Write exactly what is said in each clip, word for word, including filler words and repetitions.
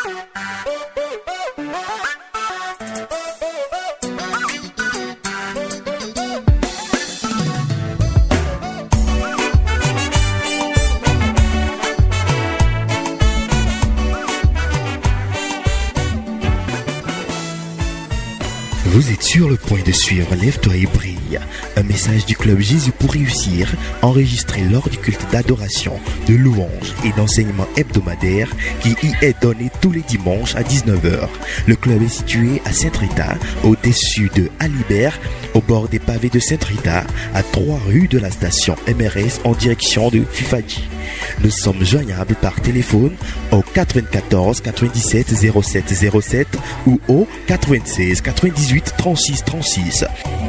Vous êtes sur le point de suivre Lève-toi et brille, un message du Club Jésus pour réussir, enregistré lors du culte d'adoration, de louange et d'enseignement hebdomadaire qui y est donné tous les dimanches à dix-neuf heures. Le club est situé à Saint-Rita, au-dessus de Alibert, au bord des pavés de Saint-Rita, à trois rue de la station M R S en direction de Fifadji. Nous sommes joignables par téléphone au quatre-vingt-quatorze quatre-vingt-dix-sept zéro sept zéro sept ou au quatre-vingt-seize quatre-vingt-dix-huit trente-six trente-six.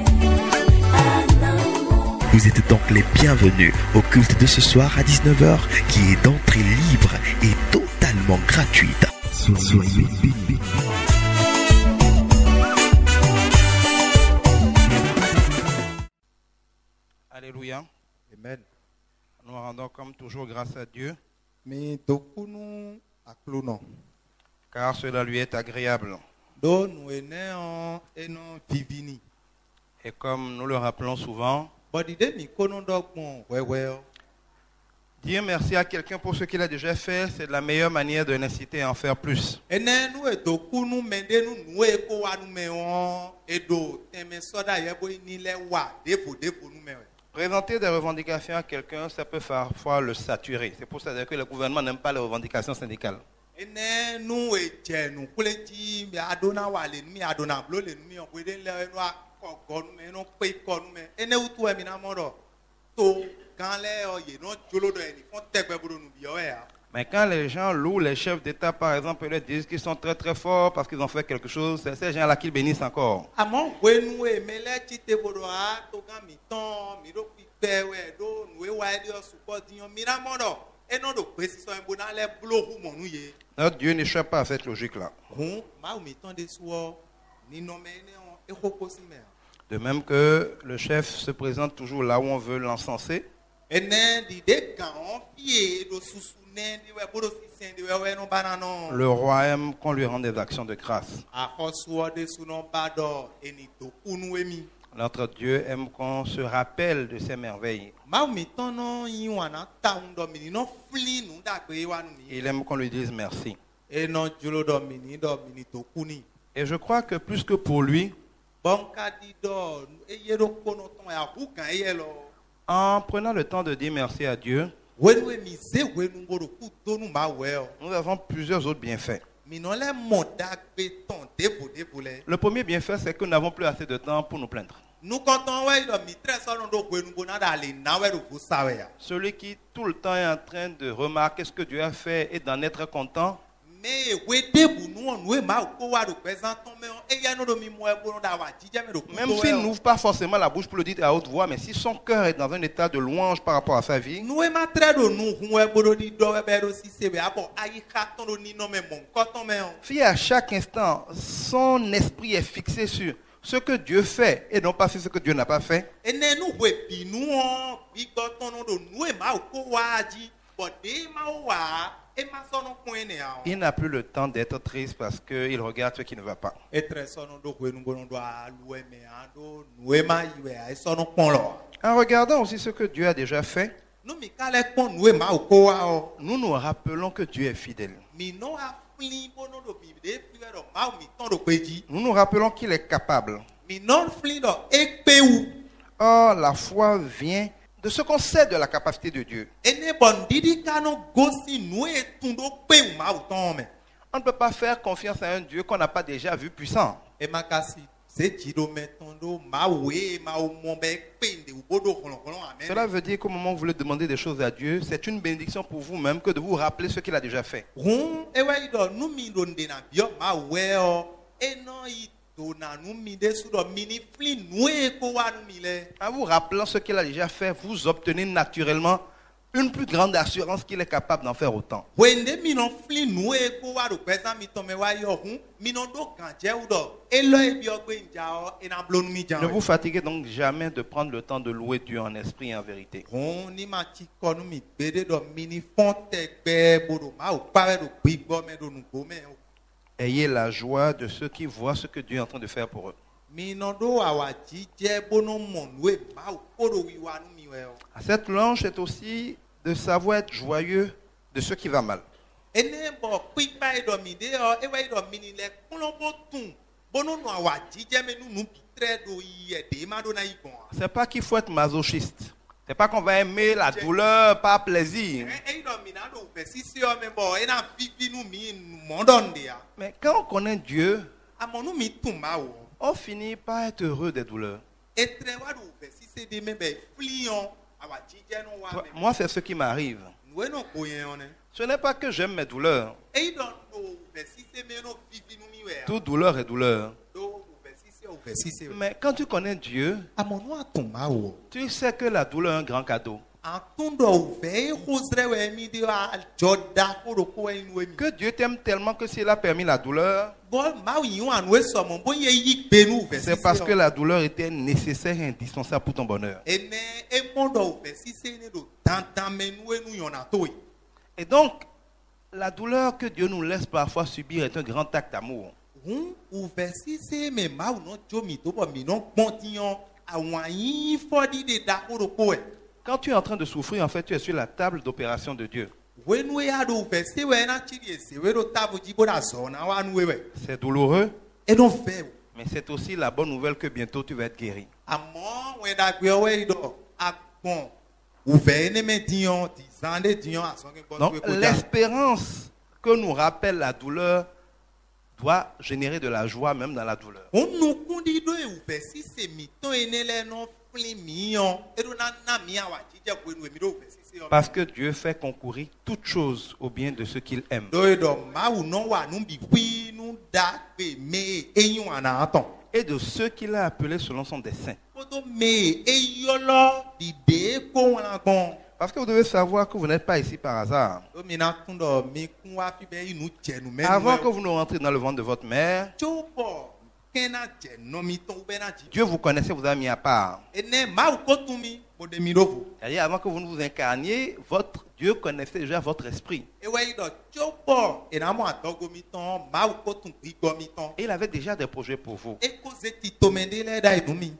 Vous êtes donc les bienvenus au culte de ce soir à dix-neuf heures qui est d'entrée libre et totalement gratuite. Soyez bénis. Alléluia. Amen. Nous rendons comme toujours grâce à Dieu, Mi dokunu aklono. car cela lui est agréable. Do nous eneo eno vivini. Et comme nous le rappelons souvent, Bodide mi kono dogbon wewe. dire merci à quelqu'un pour ce qu'il a déjà fait, c'est la meilleure manière de l'inciter à en faire plus. Ene nu edokunu mende nu nu eko wa nu me on edo teme soda yebo ni le wa depo depo nu me. Présenter des revendications à quelqu'un, ça peut parfois le saturer. C'est pour ça que le gouvernement n'aime pas les revendications syndicales. Ene nu eje nu kuleji mi adona wa le mi adona blo le mi on kwede le eno akoko nu me no pe ko nu me. Ene utu e mi na modo. To kan le oye no jolodo eni fon tegbe bodo nu bi o e a. Mais quand les gens louent les chefs d'État, par exemple, et leur disent qu'ils sont très très forts parce qu'ils ont fait quelque chose, c'est ces gens-là qu'ils bénissent encore. Amon wenu e mele chite bodo a to gan mi ton mi ro pi pe we do nu e wa e dio support dion mi na modo. Eno do pe si so en bona le blo hu mo nu ye. Notre Dieu n'échappe pas à cette logique-là. Hun ma o mi ton de suo ni no me ne on e hoko si me. De même que le chef se présente toujours là où on veut l'encenser. Ene di de gan on fie do susu ne di we bodo si sen di we we no banano. Le roi aime qu'on lui rende des actions de grâce. A hosuo de suno bado eni to kunu emi. Notre Dieu aime qu'on se rappelle de ses merveilles. Ma mi tono yiwana ta ndo mi no fli nu da pe wa nu mi. Il aime qu'on lui dise merci. E no julo do mi ni do mi ni to kuni. Et je crois que plus que pour lui, Bon ka di do e yero kono ton ya hu kan e yelo. en prenant le temps de dire merci à Dieu, Wenu e mi ze wenu ngoro ku do nu ma we o. nous avons plusieurs autres bienfaits. Mi no le moda pe ton debo debo le. Le premier bienfait, c'est que nous n'avons plus assez de temps pour nous plaindre. Nu konton we do mi tre so no do wenu bona da le na we do fu sa we ya. Celui qui tout le temps est en train de remarquer ce que Dieu a fait et d'en être content, Me we debu nu on we ma ko wa do présent ton me e ya no do mi mo e bono da wa jije me do ku. même s'il n'ouvre pas forcément la bouche pour le dire à haute voix, mais si son cœur est dans un état de louange par rapport à sa vie, Nu e ma tre do nu hu e bodo di do we be do si se be abo ayi ka ton do ni no me mon ko ton me on. si à chaque instant, son esprit est fixé sur ce que Dieu fait et non pas sur ce que Dieu n'a pas fait, Ene nu we bi nu on bi go ton no do nu e ma ko wa ji bo de ma wa e ma so no kun ene a. il n'a plus le temps d'être triste parce qu'il regarde ce qui ne va pas. E tre so no do we nu bono do a lu e me a do nu e ma iwe a e so no pon lo. En regardant aussi ce que Dieu a déjà fait, Nu mi ka le pon nu e ma ko wa o. nous nous rappelons que Dieu est fidèle. Mi no a flin bono do bi de fi do ma mi ton do pe ji. Nous nous rappelons qu'il est capable. Mi non flin do e pe ou. Or, la foi vient de ce qu'on sait de la capacité de Dieu. Ene bon didi ka no gosi nu e tun do pe ou ma o ton me. On ne peut pas faire confiance à un Dieu qu'on n'a pas déjà vu puissant. E ma kasi se ji do me ton do ma we ma o mo be pe nde u bodo kolon kolon amen. Cela veut dire qu'au moment où vous voulez demander des choses à Dieu, c'est une bénédiction pour vous-même que de vous rappeler ce qu'il a déjà fait. Hun e we do nu mi do nde na bio ma we o e no i do na nu mi de su do mini flin nu e ko wa nu mi le. En vous rappelant ce qu'il a déjà fait, vous obtenez naturellement une plus grande assurance qu'il est capable d'en faire autant. Wende mi no flin nu e ko wa do pesa mi to me wa yo hun mi no do kan je u do e lo e bi o gbe nja o e na blo nu mi jan. Ne vous fatiguez donc jamais de prendre le temps de louer Dieu en esprit et en vérité. Hun ni ma ti ko nu mi gbede do mini fon te gbe bodo ma o pa we do gbigbo me do nu go me o. Ayez la joie de ceux qui voient ce que Dieu est en train de faire pour eux. Minodo awaji je bono monwe mau koro wiwa nu miwe. À cette louange, c'est aussi de savoir être joyeux de ce qui va mal. Ene bo kwipa edo mi de o ewa edo mini le kulombo tun bono no awaji je menu nu pitre do iye de ma do na igon. C'est pas qu'il faut être masochiste. C'est pas qu'on va aimer la douleur par plaisir. Edo mina do vesi si o me bo ena vivi nu mi mondonde ya. Mais quand on connaît Dieu, Amonu mi tumba o. on finit par être heureux des douleurs. Etre wa do vesi se de me be flion awaji je no wa me. Moi, c'est ce qui m'arrive. Nou no boyen one. Ce n'est pas que j'aime mes douleurs. Edo do vesi se me no vivi nu mi we. Toute douleur est douleur. Do vesi se o vesi se. Mais quand tu connais Dieu, Amonu atumba o. tu sais que la douleur est un grand cadeau. Atundo ve khosre we mi de a joda koro ko enu emi. Que Dieu t'aime tellement que s'il a permis la douleur, Bo ma wi yu anu eso mo bo ye yi pe nu vesi. c'est parce que la douleur était nécessaire et indispensable pour ton bonheur. Ene e mondo vesi se ne do tantan menu enu yona to yi. Et donc, la douleur que Dieu nous laisse parfois subir est un grand acte d'amour. Hun u vesi se me ma u no jo mi to bo mi no pontiyan awon yin fodi de da koro ko e. Quand tu es en train de souffrir, en fait, tu es sur la table d'opération de Dieu. Wenu ya do vesi we na chiri ese we do tabu jibo da so na wa nu we. C'est douloureux, E don fe. mais c'est aussi la bonne nouvelle que bientôt tu vas être guéri. Àmọ́ when da gbe we do agbon u ve ne me dion di zande dion aso ke bo Donc, ko ja. l'espérance que nous rappelle la douleur doit générer de la joie même dans la douleur. Onu kundi do e u ve si se mi ton enele no flin mi yon. E do na na mi awa jije ko enu mi do ve si se yon. Parce que Dieu fait concourir toutes choses au bien de ceux qu'il aime. Do e do ma u no wa nu bi pi nu da pe me eyun ana aton. Et de ceux qu'il a appelés selon son dessein. Koto me eyolo di de ko wana gon. Parce que vous devez savoir que vous n'êtes pas ici par hasard. Do mi na kundo mi kun wa fi be inu jenu me. Avant que vous ne rentriez dans le ventre de votre mère, Chopo kena jenu mi ton be na ji. Dieu vous connaissait, vous a mis à part. Ene ma u ko tun mi bo de mi do fu. C'est-à-dire, avant que vous ne vous incarniez, votre Dieu connaissait déjà votre esprit. Ewe ido chopo ena mo adogo mi ton ma u ko tun gbigbo mi ton. Et il avait déjà des projets pour vous. E ko ze ti tomende le da inu mi.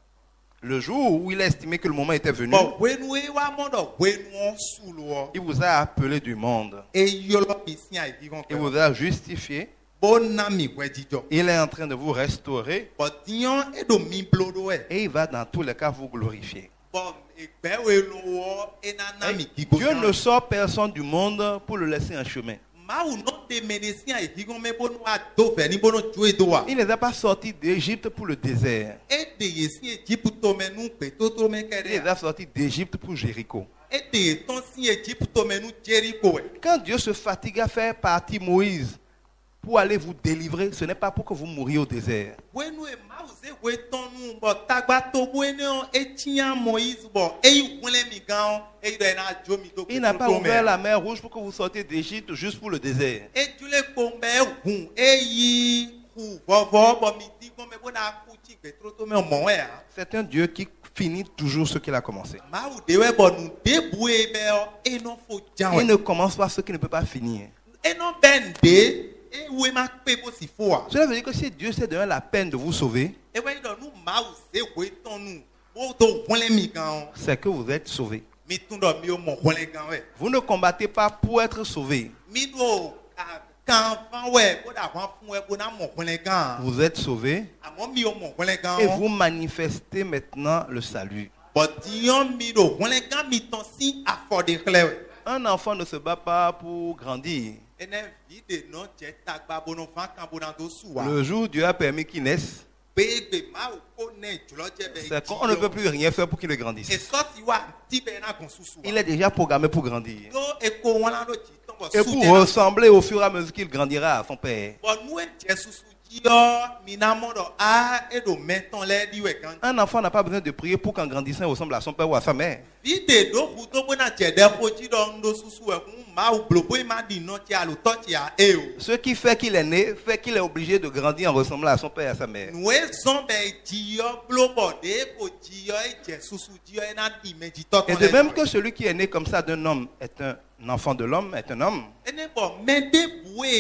Le jour où il a estimé que le moment était venu, Bo wenu e wa mondo wenu on sulu il vous a appelé du monde. e yolo mi si ai vi gon. Il vous a justifié. Bona mi wejijo. Il est en train de vous restaurer. Bo dion e do mi blodo e. Et il va dans tous les cas vous glorifier. Bo egbe we lo wo e na na mi gigo. Dieu ne sort personne du monde pour le laisser en chemin. Ma u no de menesi ai vi gon me bonu a do ve ni bono ju e do wa. Il ne les a pas sortis d'Égypte pour le désert. E de yesi Egypto menu pe to to me Il kere. les a sortis d'Égypte pour Jéricho. E de ton si Egypto menu Jericho e. Quand Dieu se fatigue à faire partie Moïse pour aller vous délivrer, ce n'est pas pour que vous mouriez au désert. Wenu e ma u ze we ton nu bo tagba to wenu e tian Moïse bo e yu wele mi gan e do na jo mi to. Il n'a pas ouvert la mer Rouge pour que vous sortiez d'Égypte juste pour le désert. E jule pombe hun e yi hu vovo bo mi di gon me bona ku ti gbe tro to me mo e a. C'est un Dieu qui finit toujours ce qu'il a commencé. Ma u de we bo nu de bu e be o e no fo jan Il we. ne commence pas ce qui ne peut pas finir. E no ben de e we ma pe bo si fo a. Cela veut dire que si Dieu s'est donné la peine de vous sauver, E we do nu ma u se we ton nu bo to wele mi gan. c'est que vous êtes sauvé. Mi tun do mi o mo wele gan we. Vous ne combattez pas pour être sauvé. Mi do kan fan we bo da fan fun we bo na mo wele gan. Vous êtes sauvé Amo mi o mo wele gan. et vous manifestez maintenant le salut. But dion mi do wele gan mi ton si afford clear. Un enfant ne se bat pas pour grandir. Ene vide non je tagba bono fan kan bo na do suwa. Le jour où Dieu a permis qu'il naisse, Bebe ma o ko ne julo je be. c'est qu'on ne peut plus rien faire pour qu'il ne E grandisse. so ti wa ti be na kon susu. Il est déjà programmé pour grandir. Do e ko wala do ti ton bo Et su pour de na. ressembler au fur et à mesure qu'il grandira à son père. Bon nous en je susu ji yo mi na mo do a e do meton le di we kan. Un enfant n'a pas besoin de prier pour qu'en grandissant, il ressemble à son père ou à sa mère. Vide do hu to bo na je de ko ji do ndo susu e kun ma o blobo ma di no ti a lo to ti a e o. Ce qui fait qu'il est né, fait qu'il est obligé de grandir en ressemblant à son père et à sa mère. Nous zon be ji yo blobo de ko ji yo e je susu ji yo e na di me ji to Et ton. de même que celui qui est né comme ça d'un homme est un enfant de l'homme, est un homme. Ene bo me de boué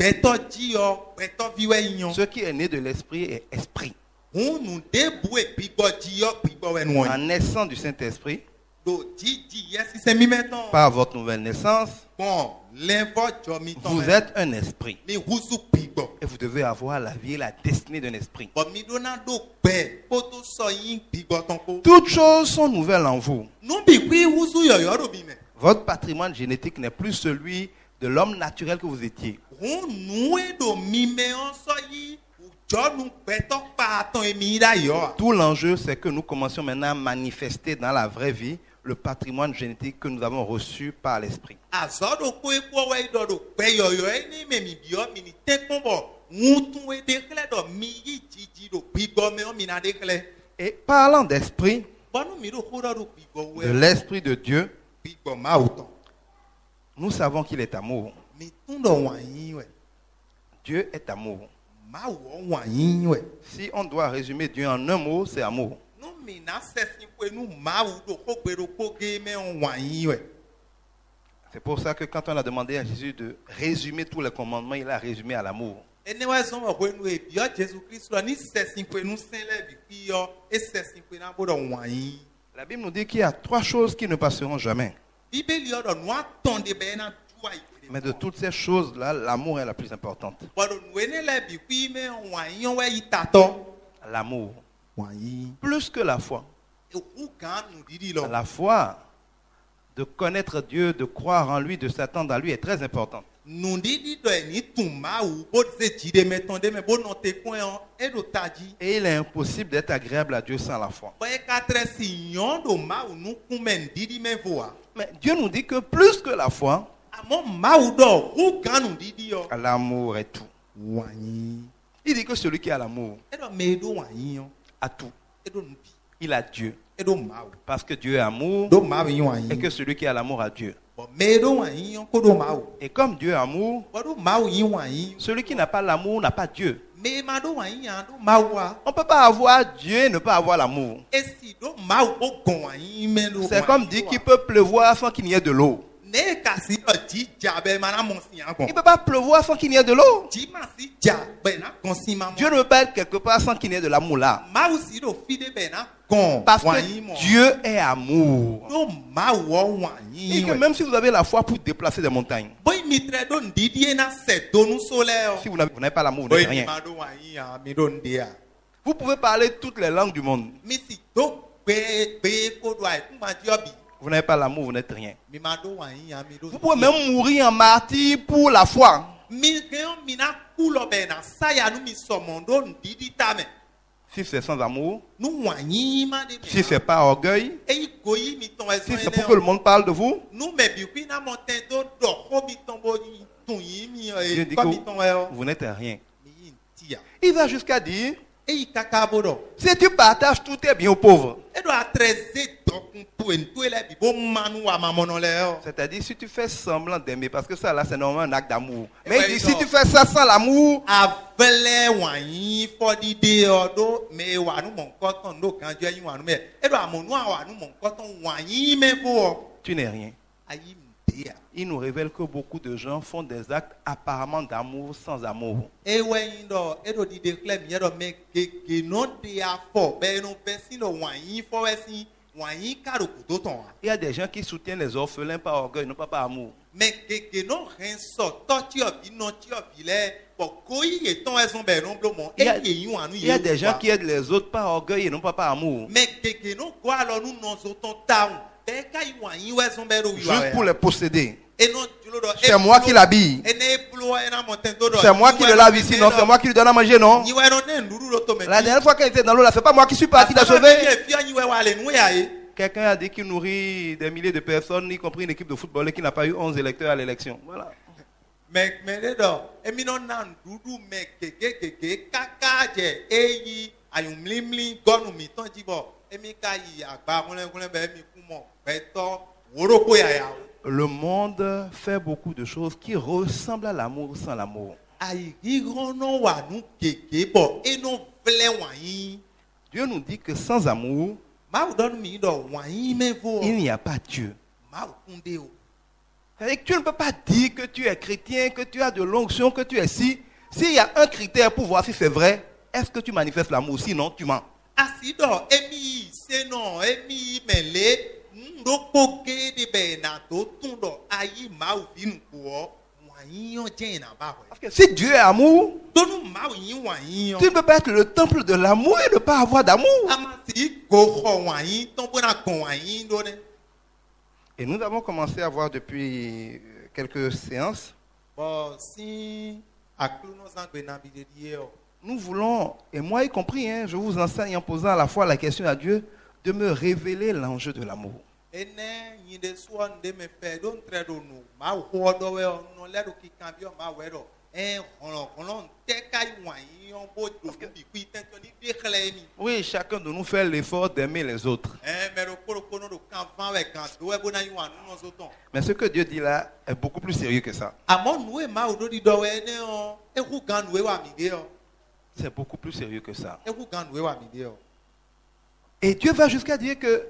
gbẹtọ jiyọ gbẹtọ viwẹ yan. Ce qui est né de l'esprit est esprit. Òun nu débu ebigbọ jiyọ gbigbọ wẹnu En wọn. naissant du Saint-Esprit, Do jiji yẹ sisẹ mímẹtàn. par votre nouvelle naissance, Bon lẹnfọ jọ mi tán. vous êtes un esprit. Mi husu gbigbọ. Et vous devez avoir la vie et la destinée d'un esprit. Bọ̀ mi dona do gbẹ kótó sọ yín gbigbọ tán kó. Toutes choses sont nouvelles en vous. Nubi kpi husu yọyọ do bi mẹ. Votre patrimoine génétique n'est plus celui de l'homme naturel que vous étiez. Òun nu edo mi mẹ ọ́n sọ yí. Jọ́nu gbẹtọ pa àtàn èmi dá yọ. Tout l'enjeu, c'est que nous commencions maintenant à manifester dans la vraie vie le patrimoine génétique que nous avons reçu par l'esprit. Azɔɖo ko eku ɔwɔ yi dɔ do gbɛyɔyɔ yi ni mɛmi biɔ mi ni tɛkpɔn bɔ ŋutu ede klɛ dɔ mi yi dzidzi do gbigbɔ mɛ ɔmi na de klɛ. Et parlant d'esprit, Bɔnu mi do ko dɔ do gbigbɔ de wɛ. l'esprit de Dieu, Gbigbɔ mawu tɔ. nous savons qu'il est amour. Mi tún dɔ wànyi wɛ. Dieu est amour. Mawu wànyi wɛ. Si on doit résumer Dieu en un mot, c'est amour. Nu mi na sɛsi ko enu mawu do ko gbe do ko ge mɛ wànyi wɛ. C'est pour ça que quand on a demandé à Jésus de résumer tous les commandements, il a résumé à l'amour. Ene wa zɔn wɔ ko enu ebiɔ Jesu Kristu ni sɛsi ko enu sɛn lɛ bi kpi yɔ esɛsi ko ena bo dɔ wànyi. La Bible nous dit qu'il y a trois choses qui ne passeront jamais. Bíbélì yɔ dɔ nua tɔn de bɛ ena du ayi. Mais de toutes ces choses-là, l'amour est la plus importante. Bɔdɔ nu ene lɛ bi kpi mɛ wànyi wɛ yi tatɔ. L'amour. Wànyi. Plus que la foi. Eku gan nu didi lɔ. La foi, de connaître Dieu, de croire en lui, de s'attendre à lui est très importante. Nudidi dɔ yi ni tun mawu bo se dzi de mɛ tɔn de mɛ bo nɔ te kɔn yɔ eɖo ta dzi. Et il est impossible d'être agréable à Dieu sans la foi. Bɔn eka trɛ si nyɔ do mawu nukun mɛ nudidi mɛ voa. Mais Dieu nous dit que plus que la foi, Amɔ mawu dɔ hu gan nudidi yɔ. l'amour est tout. Wànyi. Il dit que celui qui a l'amour Eɖɔ mɛ eɖo wànyi yɔ. a tout. Eɖo nubi. Il a Dieu. Eɖo mawu. Parce que Dieu est amour Do mawu yi et wànyi. que celui qui a l'amour a Dieu. Bɔn mɛ eɖo wànyi yɔ ko do mawu. Et comme Dieu est amour, Bɔn do mawu yi wànyi. celui qui n'a pas l'amour n'a pas Dieu. Mɛ ma do wànyi yan do mawu wa. On ne peut pas avoir Dieu et ne pas avoir l'amour. Esi do mawu bo gɔn wànyi mɛ do. C'est comme dire qu'il peut pleuvoir sans qu'il n'y ait de l'eau. Ne kasi dɔ dzi dza bɛ mana mɔ si yan Il ne gbɔn. peut pas pleuvoir sans qu'il n'y ait de l'eau. Dzi ma si dza bɛ na gɔn si ma Dieu mɔ. ne peut pas être quelque part sans qu'il n'y ait de l'amour là. Mawu si do fi de bɛ na gɔn Parce wànyi que mɔ. Dieu est amour. Do mawu wɔ Et wànyi que wɛ. même si vous avez la foi pour déplacer des montagnes, Boyi mi trɛ do ndidi yɛ na sɛ donu so lɛ si yɔ. vous n'avez vous n'avez pas l'amour, vous Boyi n'êtes mi rien. ma do wànyi yan mi do n de yan. Vous pouvez parler toutes les langues du monde. Mi si do gbe gbe ko do ayi kuma di yɔ bi. Vous n'avez pas l'amour, vous n'êtes rien. Mi ma do wànyi yan mi do. Vous pouvez même mourir en martyr pour la foi. Mi kɛn mi na ku lɔ bɛ na saya nu mi sɔmɔ do ndidi ta mɛ. Si c'est sans amour, Nu wànyi ma de si c'est pas orgueil, Eyi goyi mi tɔn si ɛsɔn c'est yɛ pour que le nɛ o. monde parle de vous, Nu mɛ bi kui na mɔ tɛ do dɔ ko mi tɔn bo yi tun yi mi Dieu ɛ dit kɔ mi que tɔn yɛ o. vous n'êtes rien. Mi yi n ti ya. Il va jusqu'à dire, Eyi kaka bo dɔ. si tu partages tous tes biens aux pauvres, Eɖo atrɛ ze dɔkun to yen to lɛ bi bo manu wa ma mɔnɔ lɛ o. c'est-à-dire si tu fais semblant d'aimer, parce que ça là c'est normalement un acte d'amour. Eh Mais ouais, il dit, non. si tu fais ça sans l'amour, Avɛlɛ wànyi fɔdide ɔ do mɛ wa nu mɔ nkɔtɔn do ganjɔ yi wa nu mɛ. Eɖo amɔnu wa nu mɔ nkɔtɔn wànyi mɛ bo ɔ. tu n'es rien. Ayi mi de ya. Il nous révèle que beaucoup de gens font des actes apparemment d'amour sans amour. Ewɛ yin dɔ eɖo dide klɛ mi yɛ dɔ mɛ gege nɔ de afɔ bɛ no bɛ si dɔ wànyi fɔ bɛ si wànyi ka do kuto tɔn wa. Il y a des gens qui soutiennent les orphelins par orgueil, non pas par amour. Mɛ gege nɔ hɛn sɔ tɔtsiɔbi nɔtsiɔbi lɛ bɔn koyi ye tɔn ɛsɔn bɛ no blo mɔ Il y a- eye yi wa nu Il y a ye des gens qui aident les autres par orgueil et non pas par amour. mɛ gege nɔ gɔ alɔ nu nɔzɔ tɔn ta o bɛɛ ka yi wànyi wɛsɔn bɛ do yi wa Juste pour les posséder. enɔ dzulo dɔ. C'est moi qui l'habille. ene blo ena mɔtɛn to dɔ. C'est moi qui le lave ici, non, c'est moi qui lui donne à manger, non. Nyiwɛ dɔ ne nuru do to mɛ. La dernière fois qu'elle était dans l'eau, là, c'est pas moi qui suis parti la sauver. Fia nyiwɛ wa le nu ya ye. Quelqu'un a dit qu'il nourrit des milliers de personnes, y compris une équipe de football, et qui n'a pas eu onze électeurs à l'élection. Voilà. Mɛ mɛ de dɔ emi nɔ na nuɖuɖu mɛ keke keke kaka dze eyi ayumlimli gɔnu mi tɔn dzi bɔ emi ka yi agba ŋlɛŋlɛ bɛ emi kumɔ gbɛtɔ woroko yaya o. Le monde fait beaucoup de choses qui ressemblent à l'amour sans l'amour. Ayi ɣiɣɔnɔ wa nu keke bɔ eno vlɛ wãnyi. Dieu nous dit que sans amour, Mawu dɔ nu mi dɔ wãnyi mɛ vo. il n'y a pas Dieu. Mawu kun de o. C'est-à-dire que tu ne peux pas dire que tu es chrétien, que tu as de l'onction, que tu es si. S'il y a un critère pour voir si c'est vrai, est-ce que tu manifestes l'amour? Sinon, tu mens. Asido, emi, seno, emi, mele, ndoko ge de benato, tundo, ayi, ma ou vin kuo, wainyo jena ba. Parce que si Dieu est amour, Donu ma ou yin wainyo. tu ne peux pas être le temple de l'amour et ne pas avoir d'amour. Amasi go ho wain, tombo na kon wain do ne. Et nous avons commencé à voir depuis quelques séances. Bon, si akluno zangbe na bidediye o. Nous voulons, et moi y compris, hein, je vous enseigne en posant à la fois la question à Dieu, de me révéler l'enjeu de l'amour. Ene yinde so nde me fe don tredo no ma ho do we no le do kikan bi o ma we do en ron ron te kai wan yon bo do bi ku tento ni de khle mi. Oui, chacun de nous fait l'effort d'aimer les autres. Eh me ro ko ko no do kan van we kan do we bo na yon no so ton. Mais ce que Dieu dit là est beaucoup plus sérieux que ça. Amo nou e ma o do di do we ne o e ku gan we wa mi de o. C'est beaucoup plus sérieux que ça. E ku gan we wa mi de o. Et Dieu va jusqu'à dire que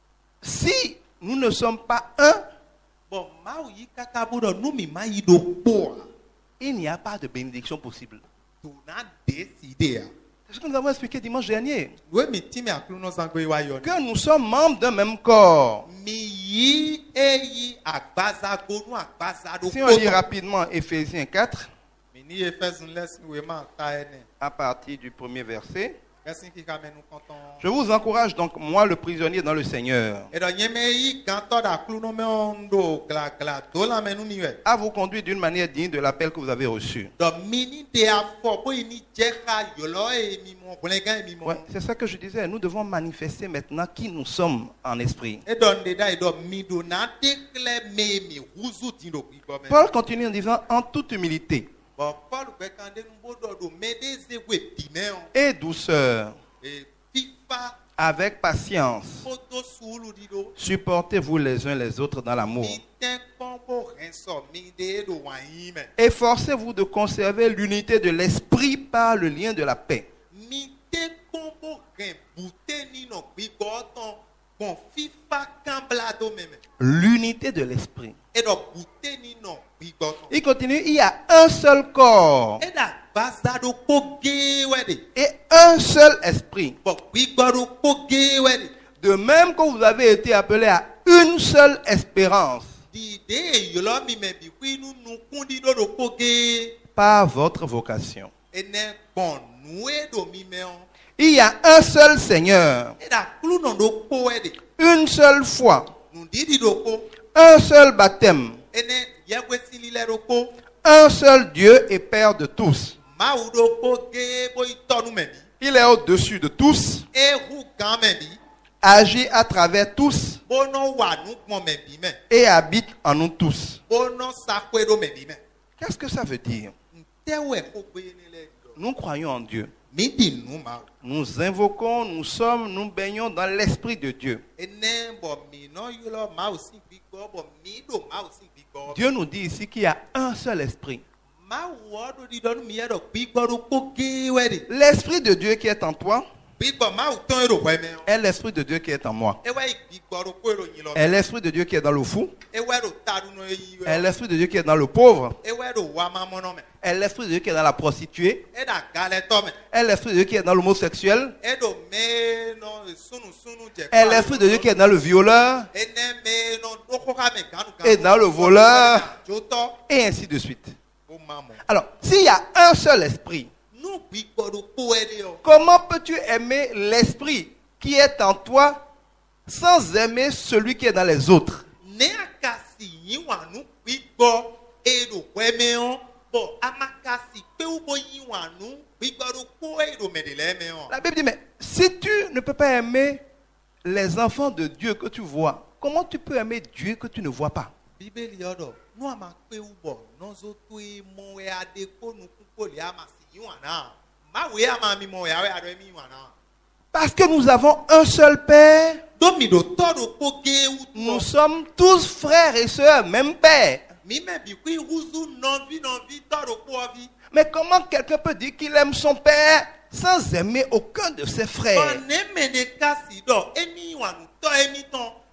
si nous ne sommes pas un, Bon ma o yi kaka bo do nu mi ma yi do po. il n'y a pas de bénédiction possible. To na décider. C'est ce que nous avons expliqué dimanche dernier. We mi ti me akluno zangbe wa yo. Que nous sommes membres d'un même corps. Mi yi e yi agbaza gonu agbaza do. Si on lit rapidement Éphésiens quatre, Mi ni Efesun lesson we ma ta ene. à partir du premier verset, Kesin ki ka menu konton. je vous encourage donc, moi le prisonnier dans le Seigneur, E do yeme yi ganto da kluno me ondo gla gla do la menu ni we. à vous conduire d'une manière digne de l'appel que vous avez reçu. Do mini de afo bo ni je ka yolo e mi mo bolenga e mi mo. Ouais, c'est ça que je disais, nous devons manifester maintenant qui nous sommes en esprit. E do nde da e do mi do na dekle me mi huzu tin do gbo me. Paul continue en disant, en toute humilité Bon Paul pe kande nu bo do do me de ze we bi me on. et douceur, E fifa avec patience, foto sulu di do. supportez-vous les uns les autres dans l'amour. Mi ten pombo renso mi de do wan yi me. Efforcez-vous de conserver l'unité de l'esprit par le lien de la paix. Mi te kombo ren boute ni no gbigbo ton bon fifa kambla do meme. L'unité de l'esprit. E do boute ni no gbigbo ton. Il continue, il y a un seul corps E da baza do ko ge wede. et un seul esprit. Bon gbigbo do ko ge wede. De même que vous avez été appelés à une seule espérance Di de yolo mi me bi kwi nu nu kundi do do ko ge. par votre vocation. E ne bon nu e do mi me on. Il y a un seul Seigneur, E da klu no do ko wede. une seule foi, Nu di di do ko. un seul baptême, E ne yegwe sili le do ko. un seul Dieu et Père de tous. Ma u do ko ge bo itonu me bi. Il est au-dessus de tous, E hu gan me bi. agit à travers tous Bono wa nu gbon me bi me. et habite en nous tous. Bono sakwe do me bi me. Qu'est-ce que ça veut dire? Ntewe ko gbe ni le do. Nous croyons en Dieu. Mi di nu ma. Nous invoquons, nous sommes, nous baignons dans l'Esprit de Dieu. Ene bo mi no yulo ma o si gbigbo bo mi do ma o si gbigbo. Dieu nous dit ici qu'il y a un seul esprit. Ma wo do di do mi e do gbigbo do ko ge we de. L'Esprit de Dieu qui est en toi Gbigbo ma o ton e do we me. est l'Esprit de Dieu qui est en moi. E we gbigbo do ko e do yin lo. Est l'Esprit de Dieu qui est dans le fou. E we do ta du no e yi Est we. l'Esprit de Dieu qui est dans le pauvre. E we do wa ma mo no me. Est l'Esprit de Dieu qui est dans la prostituée. E da gale to me. Est l'Esprit de Dieu qui est dans l'homosexuel. E do me no sunu sunu je. Est l'Esprit de Dieu qui est dans le violeur. Ene me no do ko ka me ganu ganu. Et dans le voleur. Joto Et ainsi de suite. o mamo. Alors, s'il y a un seul esprit, Nu gbigbo do ko e de o. comment peux-tu aimer l'esprit qui est en toi sans aimer celui qui est dans les autres? Ne akasi yin wa nu gbigbo e do we me on. Bo amakasi pe u bo yin wa nu gbigbo do ko e do me de le me on. La Bible dit, mais si tu ne peux pas aimer les enfants de Dieu que tu vois, comment tu peux aimer Dieu que tu ne vois pas? Bíbélì ọ̀dọ̀ nu ama pe u bo no zo to e mo e ade ko nu ku ko le ama si yin wa na. Ma we ama mi mo ya we ado mi wa na. Parce que nous avons un seul Père, Do mi do to do ko ge u nous tu. sommes tous frères et sœurs, même Père. Mi me bi ku huzu non vi non vi to do ko vi. Mais comment quelqu'un peut dire qu'il aime son Père sans aimer aucun de ses frères? Ane me ne kasi do emi wa nu to emi ton.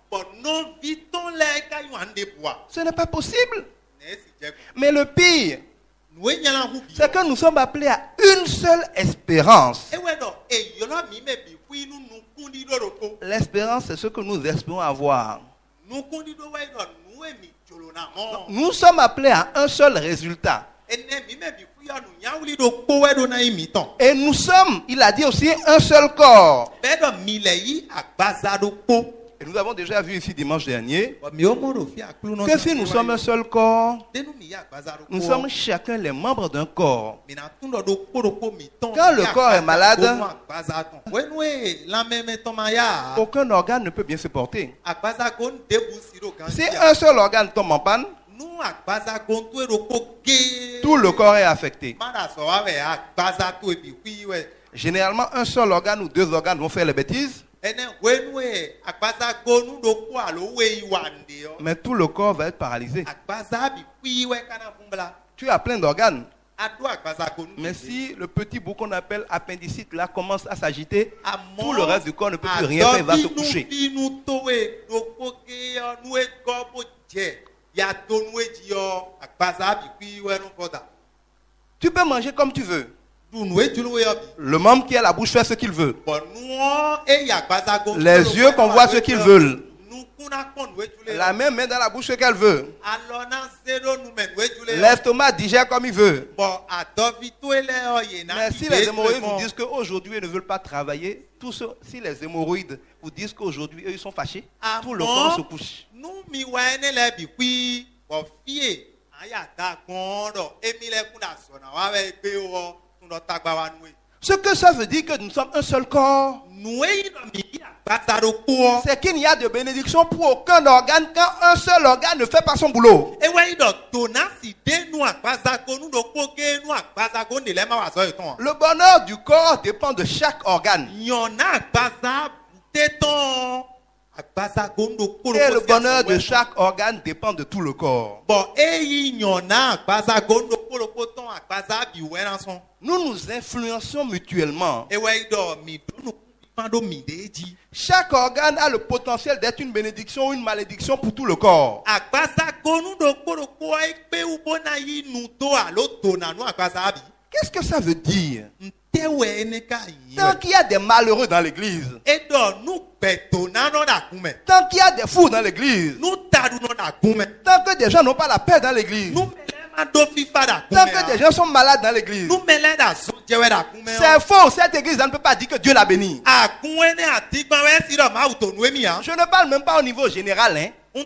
Bon, non, vitons les cailloux en débois. Ce n'est pas possible. N'est-ce pas? Mais le pire, Nous, il y a la roue. c'est que nous sommes appelés à une seule espérance. Et ouais, non. Et il y a mi mais puis nous nous condi do roko. L'espérance, c'est ce que nous espérons avoir. Nous condi do ouais non. Nous et mi jolona mon. Nous sommes appelés à un seul résultat. Et ne mi mais puis ya nous yaouli do ko ouais do na imiton. Et nous sommes, il a dit aussi, un seul corps. Ben do mi le yi agbaza do ko. Et nous avons déjà vu ici dimanche dernier Mi o mo do fi aklu no. que si nous sommes un seul corps, de nous mi ya agbaza do ko. nous sommes chacun les membres d'un corps. Mi na tun do do ko do ko mi ton. Quand le corps est malade, agbaza ton. Ouais nous la même ton maya. aucun organe ne peut bien se porter. Agbaza gon debu siro gan. Si un seul organe tombe en panne, nous agbaza gon to do ko ge. tout le corps est affecté. Mara so wa we agbaza to e bi wi we. Généralement, un seul organe ou deux organes vont faire les bêtises, mais tout le corps va être paralysé. Tu as plein d'organes. Mais si le petit bout qu'on appelle appendicite là commence à s'agiter, tout le reste du corps ne peut plus rien faire, il va se coucher. Tu peux manger comme tu veux. Le membre qui a la bouche fait ce qu'il veut. Les yeux qu'on voit ce qu'ils veulent. La main met dans la bouche ce qu'elle veut. L'estomac digère comme il veut. Mais si les hémorroïdes vous disent qu'aujourd'hui ils ne veulent pas travailler, tout ce, si les hémorroïdes vous disent qu'aujourd'hui eux ils sont fâchés, tout le corps se couche. Ce que ça veut dire que nous sommes un seul corps, c'est qu'il n'y a de bénédiction pour aucun organe quand un seul organe ne fait pas son boulot. Le bonheur du corps dépend de chaque organe. Et le bonheur de chaque organe dépend de tout le corps. Nous nous influençons mutuellement. Chaque organe a le potentiel d'être une bénédiction ou une malédiction pour tout le corps. Qu'est-ce que ça veut dire? Tant qu'il y a des malheureux dans l'église, tant qu'il y a des fous dans l'église, tant que des gens n'ont pas la paix dans l'église, tant que des gens sont malades dans l'église, c'est faux. Cette église ne peut pas dire que Dieu l'a béni. Je ne parle même pas au niveau général. Hein.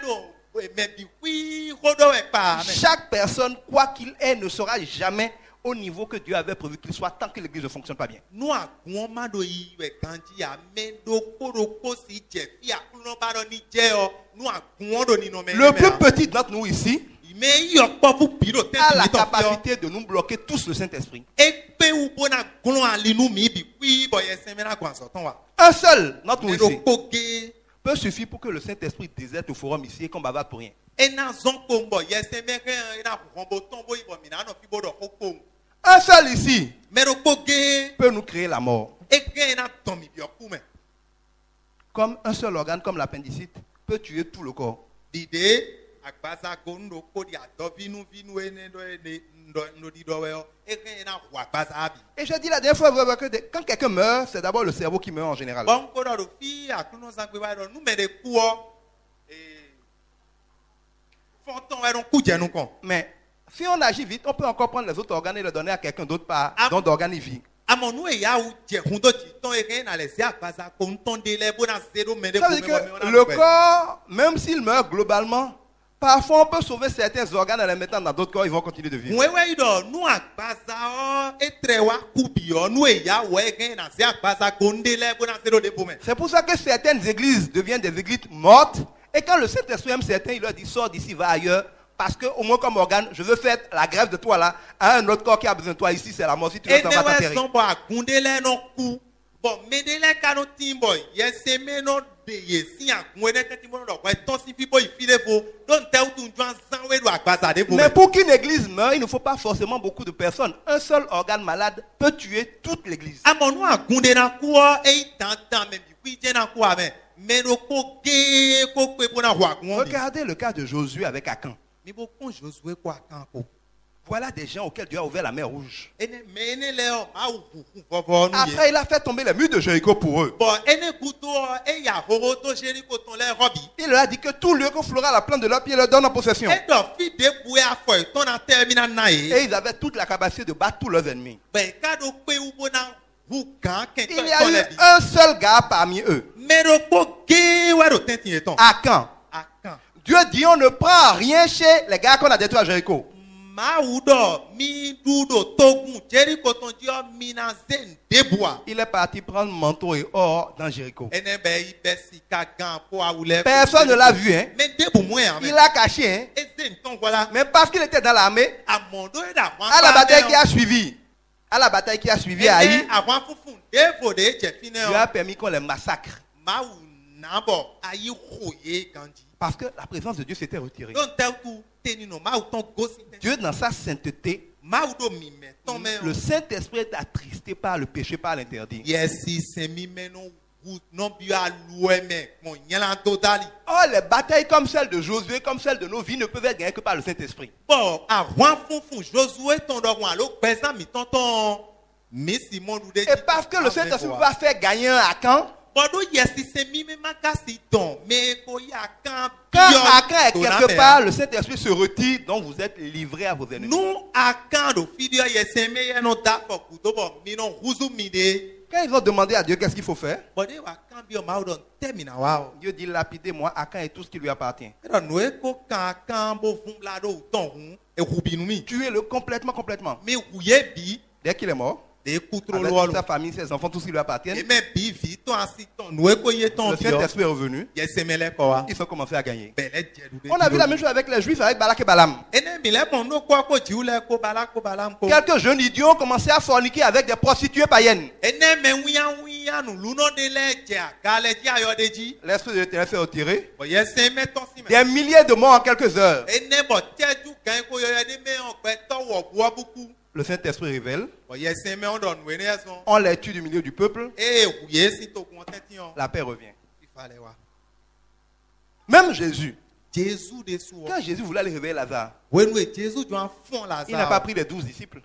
Chaque personne, quoi qu'il est, ne sera jamais au niveau que Dieu avait prévu qu'il soit tant que l'église ne fonctionne pas bien. Le plus petit d'entre nous ici a la capacité de nous bloquer tous le Saint-Esprit. Un seul d'entre nous ici peut suffire pour que le Saint-Esprit déserte au forum ici et qu'on bavarde pour rien. Un seul ici peut nous créer la mort. Comme un seul organe, comme l'appendicite, peut tuer tout le corps. Et j'ai dit la dernière fois que quand quelqu'un meurt, c'est d'abord le cerveau qui meurt en général. Mais si on agit vite, on peut encore prendre les autres organes et les donner à quelqu'un d'autre par don d'organes et vie. Ça veut dire que le corps, même s'il meurt globalement, parfois on peut sauver certains organes en les mettant dans d'autres corps, ils vont continuer de vivre. C'est pour ça que certaines églises deviennent des églises mortes. Et quand le Saint-Esprit aime certains, il leur dit sors d'ici, va ailleurs. Parce que au moins comme organe, je veux faire la grève de toi là à un autre corps qui a besoin de toi ici, c'est la mort. Si tu veux, ça va t'enterrer. Mais pour qu'une église meure, il ne faut pas forcément beaucoup de personnes. Un seul organe malade peut tuer toute l'église. Regardez le cas de Josué avec Akan. Voilà des gens auxquels Dieu a ouvert la mer Rouge. Après, il a fait tomber les murs de Jéricho pour eux. Il leur a dit que tout lieu qu'on fleura la plante de leur pied leur donne en possession. Et ils avaient toute la capacité de battre tous leurs ennemis. Il y a eu un seul gars parmi eux. Akan. Dieu dit on ne prend rien chez les gars qu'on a détruits à Jéricho. Il est parti prendre manteau et or dans Jéricho. Personne ne l'a vu. Hein? Il l'a caché. Hein? Mais parce qu'il était dans l'armée, à la bataille qui a suivi, à la bataille qui a suivi à Haï, Dieu a permis qu'on les massacre. Parce que la présence de Dieu s'était retirée. Dieu, dans sa sainteté, le Saint-Esprit est attristé par le péché, par l'interdit. Oh, les batailles comme celle de Josué, comme celle de nos vies, ne peuvent être gagnées que par le Saint-Esprit. Et parce que le Saint-Esprit va faire gagner un Akan. Quand Akan est quelque part, le Saint-Esprit se retire, donc vous êtes livré à vos ennemis. Quand ils ont demandé à Dieu qu'est-ce qu'il faut faire, Dieu dit lapidez-moi Akan et tout ce qui lui appartient. Tuez-le complètement, complètement. Dès qu'il est mort, avec toute sa famille, ses enfants, tout ce qui lui appartient, le Saint-Esprit est revenu. Ils ont commencé à gagner. On a vu la même chose avec les Juifs, avec Balak et Balaam. Quelques jeunes idiots ont commencé à forniquer avec des prostituées païennes. L'Esprit de l'Éternel s'est retiré. Des milliers de morts en quelques heures. Le Saint-Esprit révèle. On les tue du milieu du peuple. La paix revient. Même Jésus. Quand Jésus voulait aller réveiller Lazare, il n'a pas pris les douze disciples.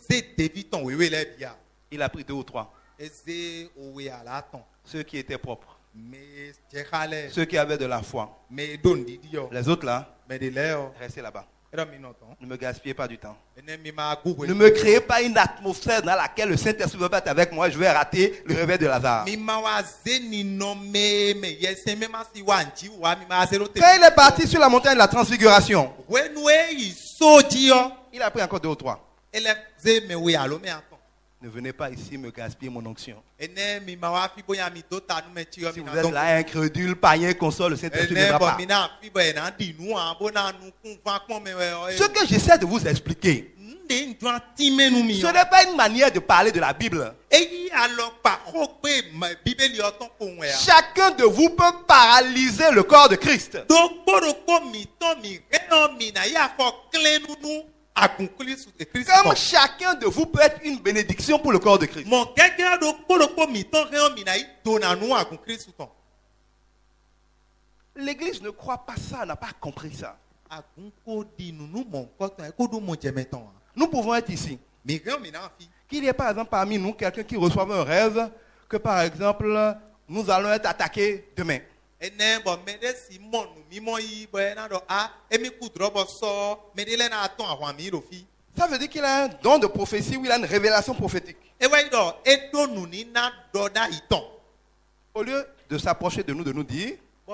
Il a pris deux ou trois. Ceux qui étaient propres. Ceux qui avaient de la foi. Les autres là, restez là-bas. Ne me gaspillez pas du temps. Ne me créez pas une atmosphère dans laquelle le Saint-Esprit va être avec moi et je vais rater le réveil de Lazare. Quand il est parti sur la montagne de la transfiguration, il a pris encore deux ou trois. Ne venez pas ici me gaspiller mon onction. Si vous êtes là incrédule, païen, console, le Saint-Esprit ne viendra pas. Ce que j'essaie de vous expliquer, ce n'est pas une manière de parler de la Bible. Chacun de vous peut paralyser le corps de Christ. Comme chacun de vous peut être une bénédiction pour le corps de Christ. L'église ne croit pas ça, n'a pas compris ça. Nous pouvons être ici. Qu'il y ait par exemple parmi nous quelqu'un qui reçoive un rêve que par exemple nous allons être attaqués demain. Ça veut dire qu'il a un don de prophétie ou il a une révélation prophétique. Au lieu de s'approcher de nous, de nous dire,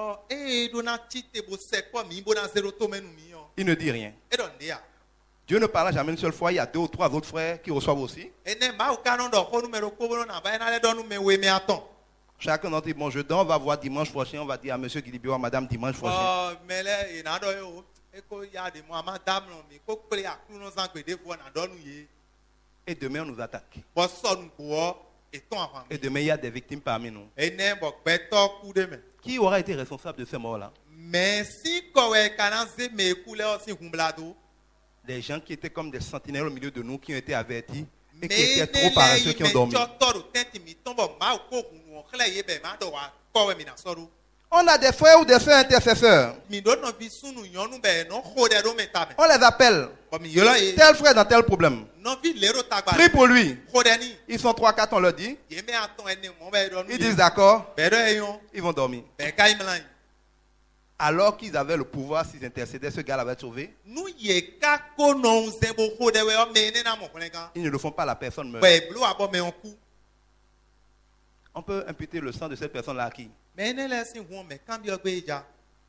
il ne dit rien. Dieu ne parle jamais une seule fois, il y a deux ou trois autres frères qui reçoivent aussi. Chacun d'entre eux, bon, je dors, on va voir dimanche prochain, on va dire à monsieur Guilibio, à madame dimanche prochain. Et demain, on nous attaque. Et demain, il y a des victimes parmi nous. Qui aura été responsable de ces morts-là? Des gens qui étaient comme des sentinelles au milieu de nous, qui ont été avertis et qui étaient trop paresseux, qui ont dormi. On a des frères ou des sœurs intercesseurs. Mi do no vi sunu nyɔnu bɛ no xɔ ɖe ɖo me ta me. On les appelle. Bɔn mi yɔlɔ ye. Tel frère dans tel problème. Nɔvi lero tagba. Prie pour lui. Xɔ ɖe ni. Ils sont trois, quatre, on leur dit. Yeme atɔn ene mɔ bɛ ɖɔ nu. Ils disent d'accord. Bɛ ɖɔ ye yɔ. Ils vont dormir. Bɛ ka yi mla yi. Alors qu'ils avaient le pouvoir, s'ils intercédaient, ce gars l'avait sauvé. Nu ye ka ko nɔ nze bo xɔ ɖe wɛ ɔmɛ ne na mɔ xlẽ kan. Ils ne le font pas, la personne meurt. Bɛ blo abɔ mɛ ɔku. On peut imputer le sang de cette personne-là à qui? Mɛ ne lɛ si hun mɛ kan bi ɔgbe dza.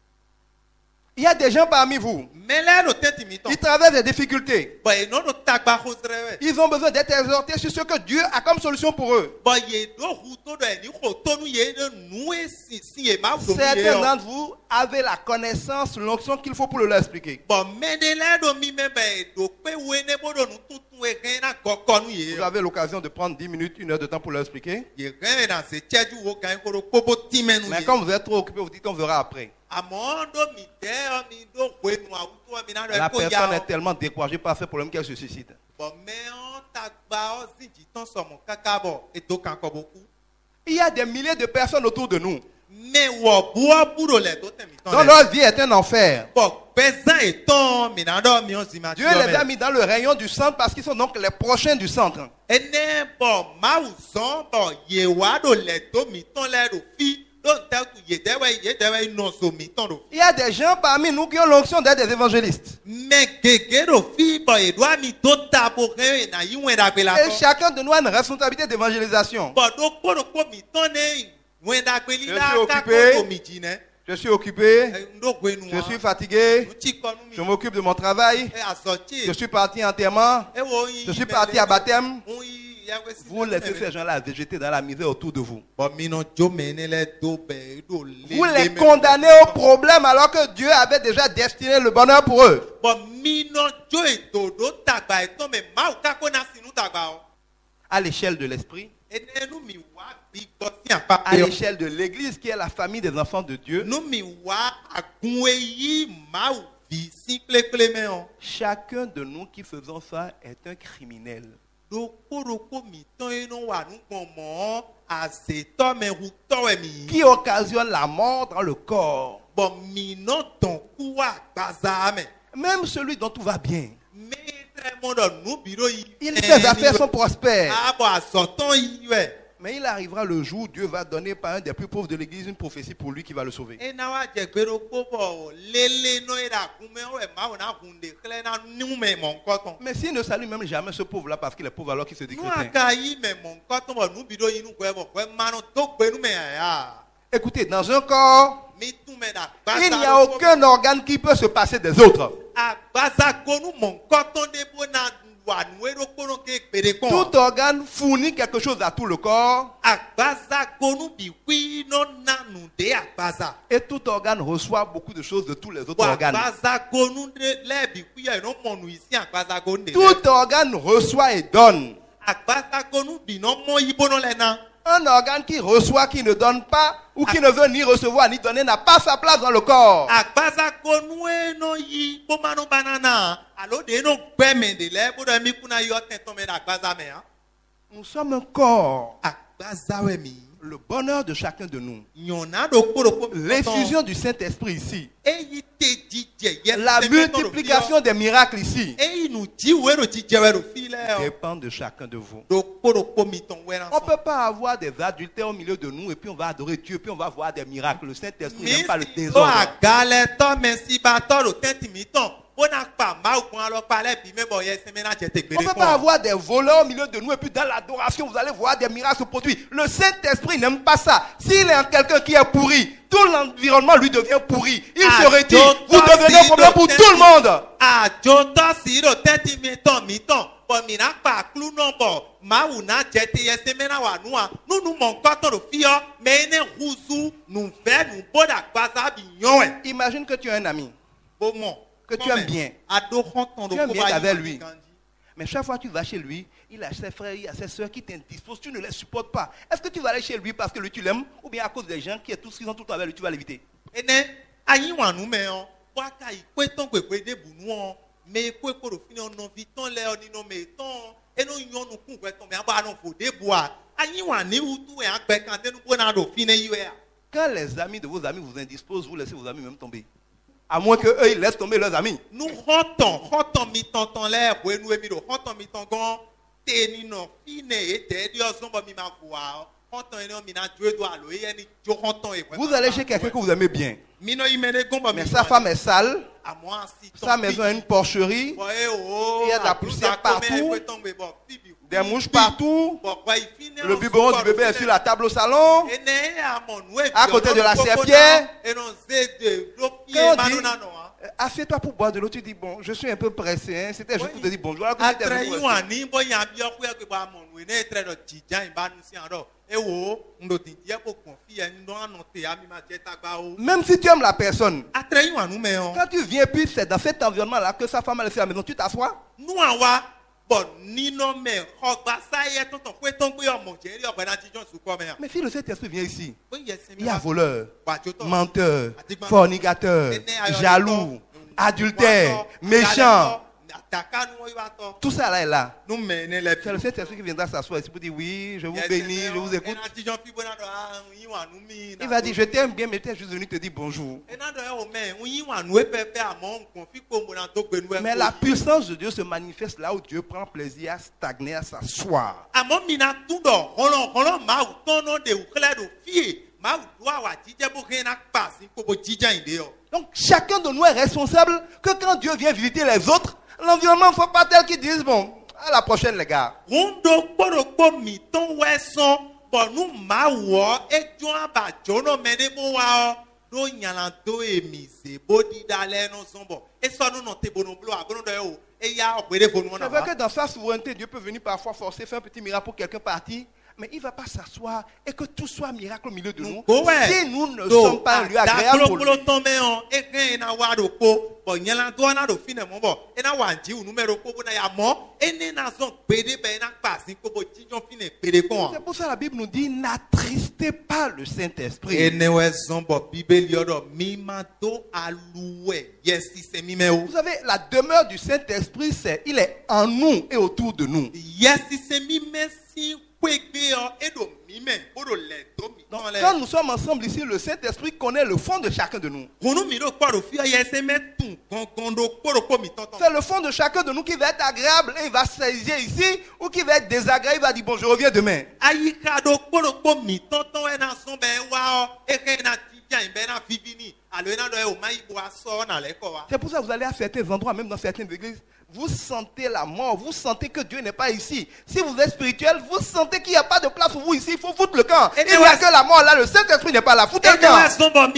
Il y a des gens parmi vous. Mɛ lɛ do tɛ timi tɔn. Ils traversent des difficultés. Bɔn eno do tagba xɔ zrɛ wɛ. Ils ont besoin d'être exhortés sur ce que Dieu a comme solution pour eux. Bɔn ye do hu to dɔ eni xɔ tonu ye ne nu ye si si ye ma do nu ye Certains yɔ. d'entre vous avez la connaissance, l'onction qu'il faut pour le leur expliquer. Bɔn mɛ ne lɛ do mi mɛ bɛ do pe wo ne bo do nu tuntun ye gɛn na gɔkɔ nu ye Vous yɔ. avez l'occasion de prendre dix minutes, une heure de temps pour leur expliquer. Ye gɛn na se cɛju wo gɛn ko do kpobo timɛ nu Mais ye. quand vous êtes trop occupé, vous dites qu'on verra après. Àmọ́ do mi tɛ ɔmi do hoe nu awutu ɔmi na La do ɛko personne ya est ɔ. tellement découragée par ce problème qu'elle se suicide. Bɔn mɛ ɔ tagba ɔ zi jitɔn sɔmɔ kaka bɔ eto kan kɔ bo ku. Il y a des milliers de personnes autour de nous Mɛ wɔ buɔ buro lɛ to tɛmi dont tɔn lɛ. leur vie est un enfer. Bɔn pɛzan etɔn mina dɔ mi ɔ zi ma ti Dieu les a yɔ mɛ. mis dans le rayon du centre parce qu'ils sont donc les prochains du centre. Ene bɔn mawu zɔn bɔn yewa do lɛ to mi tɔn lɛ do fi do tɛ tu yedɛwɛ yedɛwɛ nɔso mi tɔn do. Il y a des gens parmi nous qui ont l'onction d'être des évangélistes. Mɛ gege do fi bɔn edoa mi do tabo hɛn na yi wɛn dagbe la Et tɔ. chacun de nous a une responsabilité d'évangélisation. Bɔn do kpo do kpo mi tɔn ne wɛn dagbe li Je la suis kako occupé. do mi dzi nɛ. Je suis occupé, Ndo hoe nu je suis wa. fatigué, Nu tsi kɔ nu mi. je m'occupe de mon travail, E asɔtsi. je suis parti en enterrement, E wo yi. je suis parti à baptême. Ŋu yi yawe si. Vous laissez ces gens-là végéter dans la misère autour de vous. Bɔn mi nɔ dzo mɛ ne lɛ do bɛ do le. Vous les me- condamnez au problème alors que Dieu avait déjà destiné le bonheur pour eux. Bɔn mi nɔ dzo edo do tagba etɔn mɛ mawu kako na sinu tagba o. À l'échelle de l'esprit, Ene nu mi wa bi gbɔ si akpa à l'échelle de l'église qui est la famille des enfants de Dieu, nu mi wa agun eyi mawu vi si kplekple mɛ o. chacun de nous qui faisons ça est un criminel. Dokodoko mi tɔn ye no wa nu gbɔn mɔ azetɔ mɛ hu tɔwɛ mi. Qui occasionne la mort dans le corps. Bɔn mi nɔ dɔn ku wa gbaza mɛ. Même celui dont tout va bien. Maître mo dɔ nu bi do yi. Il, ses affaires sont prospères. Abo asɔtɔn yi wɛ. Mais il arrivera le jour où Dieu va donner par un des plus pauvres de l'église une prophétie pour lui qui va le sauver. Ena wa jɛ gbeɖokpo bɔ lele nɔ ye ɖe akume wo mawu na hun de xlẽ na nume mɔ nkɔtɔn. Mais s'il ne salue même jamais ce pauvre-là parce qu'il est pauvre alors qu'il se dit Nu chrétien. aka yi mɛ mɔ nkɔtɔn bɔ nu bi do yi nu gbɛ bɔ gbɛ ma no do gbe nu mɛ ya. Écoutez, dans un corps, Mi tun mɛ na il n'y gbaza. a aucun organe qui peut se passer des autres. Agbaza gonu mɔ nkɔtɔn de bo na wa nu eɖokpo no ke gbeɖe kɔn. Tout organe fournit quelque chose à tout le corps Agbaza gonu bi hui no na nu de agbaza. et tout organe reçoit beaucoup de choses de tous les autres Wa organes. agbaza gonu de lɛ bi hui yɛ no mɔ nu yi si agbaza gonu de lɛ. Tout organe reçoit et donne. Agbaza gonu bi no mɔ yibo no lɛ na. Un organe qui reçoit, qui ne donne pas, ou qui ne veut ni recevoir ni donner, n'a pas sa place dans le corps. Agbaza gonu no yi bomano banana alo de no gbɛmɛ de lɛ bodo mi kuna yɔ tɛntɔn mɛ na agbaza mɛ han. Nous sommes un corps. Agbaza wɛ mi. Le bonheur de chacun de nous. Nyɔna do kpɔdɔkpɔ mi. L'effusion du Saint-Esprit ici. Eyi te dzidze yɛ. La multiplication des miracles ici Eyi nu dziwɛ do dzidzɛ wɛ do fi lɛ o. dépend de chacun de vous. Do kpɔdɔkpɔ mi tɔn wɛ na On ne peut pas avoir des adultères au milieu de nous et puis on va adorer Dieu, puis on va voir des miracles. Le Saint-Esprit n'aime pas le do désordre. agalɛ tɔ mɛ siba tɔ do tɛnti mi tɔn. Bona kpa mawu kún alɔ kpa lɛ bi mɛ bɔ yɛ sɛmɛ na jɛ te On ne gbede peut pas kɔn. avoir des voleurs au milieu de nous et puis dans l'adoration, vous allez voir des miracles se produire. Le Saint-Esprit n'aime pas ça. S'il est en quelqu'un qui est pourri, tout l'environnement lui devient pourri. Il Ah, se retire. donc, Vous toi, devenez un si, problème pour donc, tout le monde. Adzotɔ si do tɛnti mi tɔn mi tɔn bɔn mina kpa klu nɔ bɔ mawu na jɛ te yɛ sɛmɛ na wa nua nunu mɔ nkɔtɔ do fiyɔ mɛ ne huzu nufɛ nuboda gbaza bi nyɔɛ. Imagine que tu as un ami. Bomɔ. Que tu aimes bien. Ado xɔntɔn do Tu aimes bien koba avec yi lui. ma di. Mais chaque fois que tu vas chez lui, il a ses frères, il a ses soeurs qui t'indisposent, tu ne les supportes pas. Est-ce que tu vas aller chez lui parce que lui tu l'aimes ou bien à cause des gens qui, est tous, qui sont tout le temps avec lui, tu vas l'éviter? Ene ayi wa nu mɛ ɔ waka ikpe tɔn gbegbe de bu nu ɔ mɛ ikpe kpo do fi ne ɔnɔvi tɔn lɛ ɔninɔ mɛ tɔn eno nyɔnu kun gbɛ tɔn mɛ abo anɔ fo de bua ayi wa ni wutu yɛ agbɛ kan tenu bona do fi ne yi wɛ ya. Quand les amis de vos amis vous indisposent, vous laissez vos amis même tomber. À moins que eux ils laissent tomber leurs amis. Nous hantons, hantons mi tonton l'air, ouais nous émis hantons mi tonton, t'es ni non fine et t'es Dieu zombo mi ma voix. Vous allez chez quelqu'un que vous aimez bien. Mais sa femme est sale. Sa maison a une porcherie. Il y a de la poussière partout. Des mouches partout. Le biberon du bébé est sur la table au salon. À côté de la serpillère. Quand on dit, assieds-toi pour boire de l'eau, tu dis, bon, je suis un peu pressé. Hein. C'était juste pour te dire bonjour. Même si tu aimes la personne, quand tu viens, puis c'est dans cet environnement-là que sa femme a laissé à la maison, tu t'assois. Mais si le Saint-Esprit vient ici, il y a voleur, menteur, fornicateur, jaloux, adultère, méchant. Tout ça là est là. C'est le Saint-Esprit qui viendra s'asseoir ici pour dire oui, je vous bénis, je vous écoute. Il va dire je t'aime bien, mais tu es juste venu te dire bonjour. Mais la puissance de Dieu se manifeste là où Dieu prend plaisir à stagner, à s'asseoir. Donc chacun de nous est responsable que quand Dieu vient visiter les autres, l'environnement ne faut pas tel qu'ils disent bon, à la prochaine les gars. C'est vrai que dans sa souveraineté, Dieu peut venir parfois forcer, faire un petit miracle pour quelqu'un partir. Mais il ne va pas s'asseoir et que tout soit miracle au milieu de nous. Si nous ne sommes pas un lieu agréable pour lui. C'est pour ça que la Bible nous dit n'attristez pas le Saint-Esprit. Vous savez, la demeure du Saint-Esprit, c'est il est en nous et autour de nous. Donc, quand nous sommes ensemble ici, le Saint-Esprit connaît le fond de chacun de nous. C'est le fond de chacun de nous qui va être agréable et il va saisir ici, ou qui va être désagréable, il va dire bon, je reviens demain. C'est pour ça que vous allez à certains endroits, même dans certaines églises, vous sentez la mort, vous sentez que Dieu n'est pas ici. Si vous êtes spirituel, vous sentez qu'il n'y a pas de place pour vous ici, il faut foutre le camp. Il n'y a que la mort là, le Saint-Esprit n'est pas là, foutez le camp.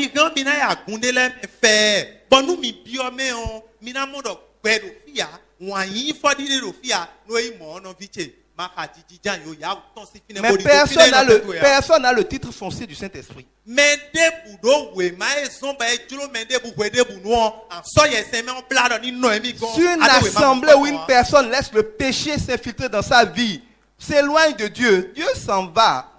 Mais personne n'a le, personne n'a le titre foncier du Saint-Esprit. Si une assemblée où une personne laisse le péché s'infiltrer dans sa vie, s'éloigne de Dieu, Dieu s'en va.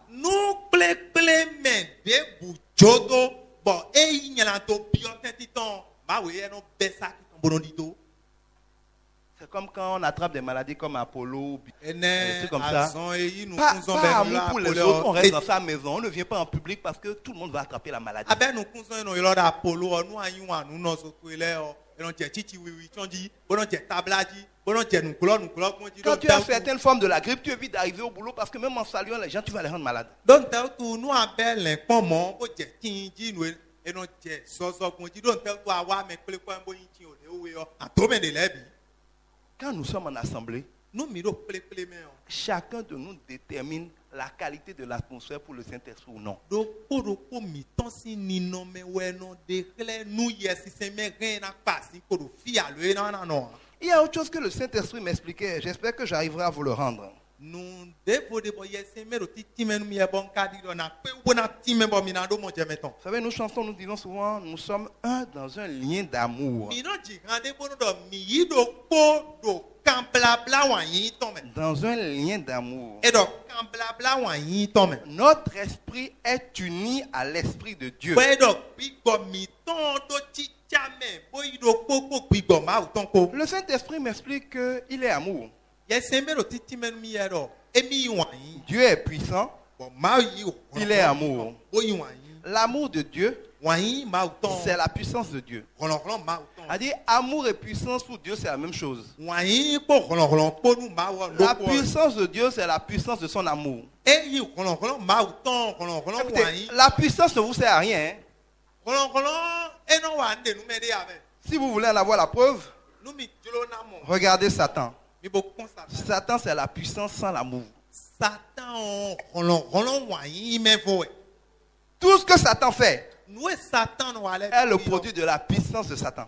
C'est comme quand on attrape des maladies comme Apollo, des trucs comme ça. Pas, pas amour pour les autres, on reste dans sa maison, on ne vient pas en public parce que tout le monde va attraper la maladie. Quand tu as certaines formes de la grippe, tu évites d'arriver au boulot parce que même en saluant les gens, tu vas les rendre malades. Quand nous sommes en assemblée, chacun de nous détermine la qualité de l'atmosphère pour le Saint-Esprit ou non. Il y a autre chose que le Saint-Esprit m'expliquait. J'espère que j'arriverai à vous le rendre. Vous savez, nous chantons, nous disons souvent, nous sommes un dans un lien d'amour. Dans un lien d'amour. Notre esprit est uni à l'esprit de Dieu. Le Saint-Esprit m'explique qu'il est amour. Dieu est puissant. Il est amour. L'amour de Dieu, c'est la puissance de Dieu. A dit amour et puissance pour Dieu, c'est la même chose. La puissance de Dieu, c'est la puissance de son amour. Écoutez, la puissance ne vous sert à rien. Si vous voulez en avoir la preuve, regardez Satan. Satan, c'est la puissance sans l'amour. Tout ce que Satan fait est le produit de la puissance de Satan.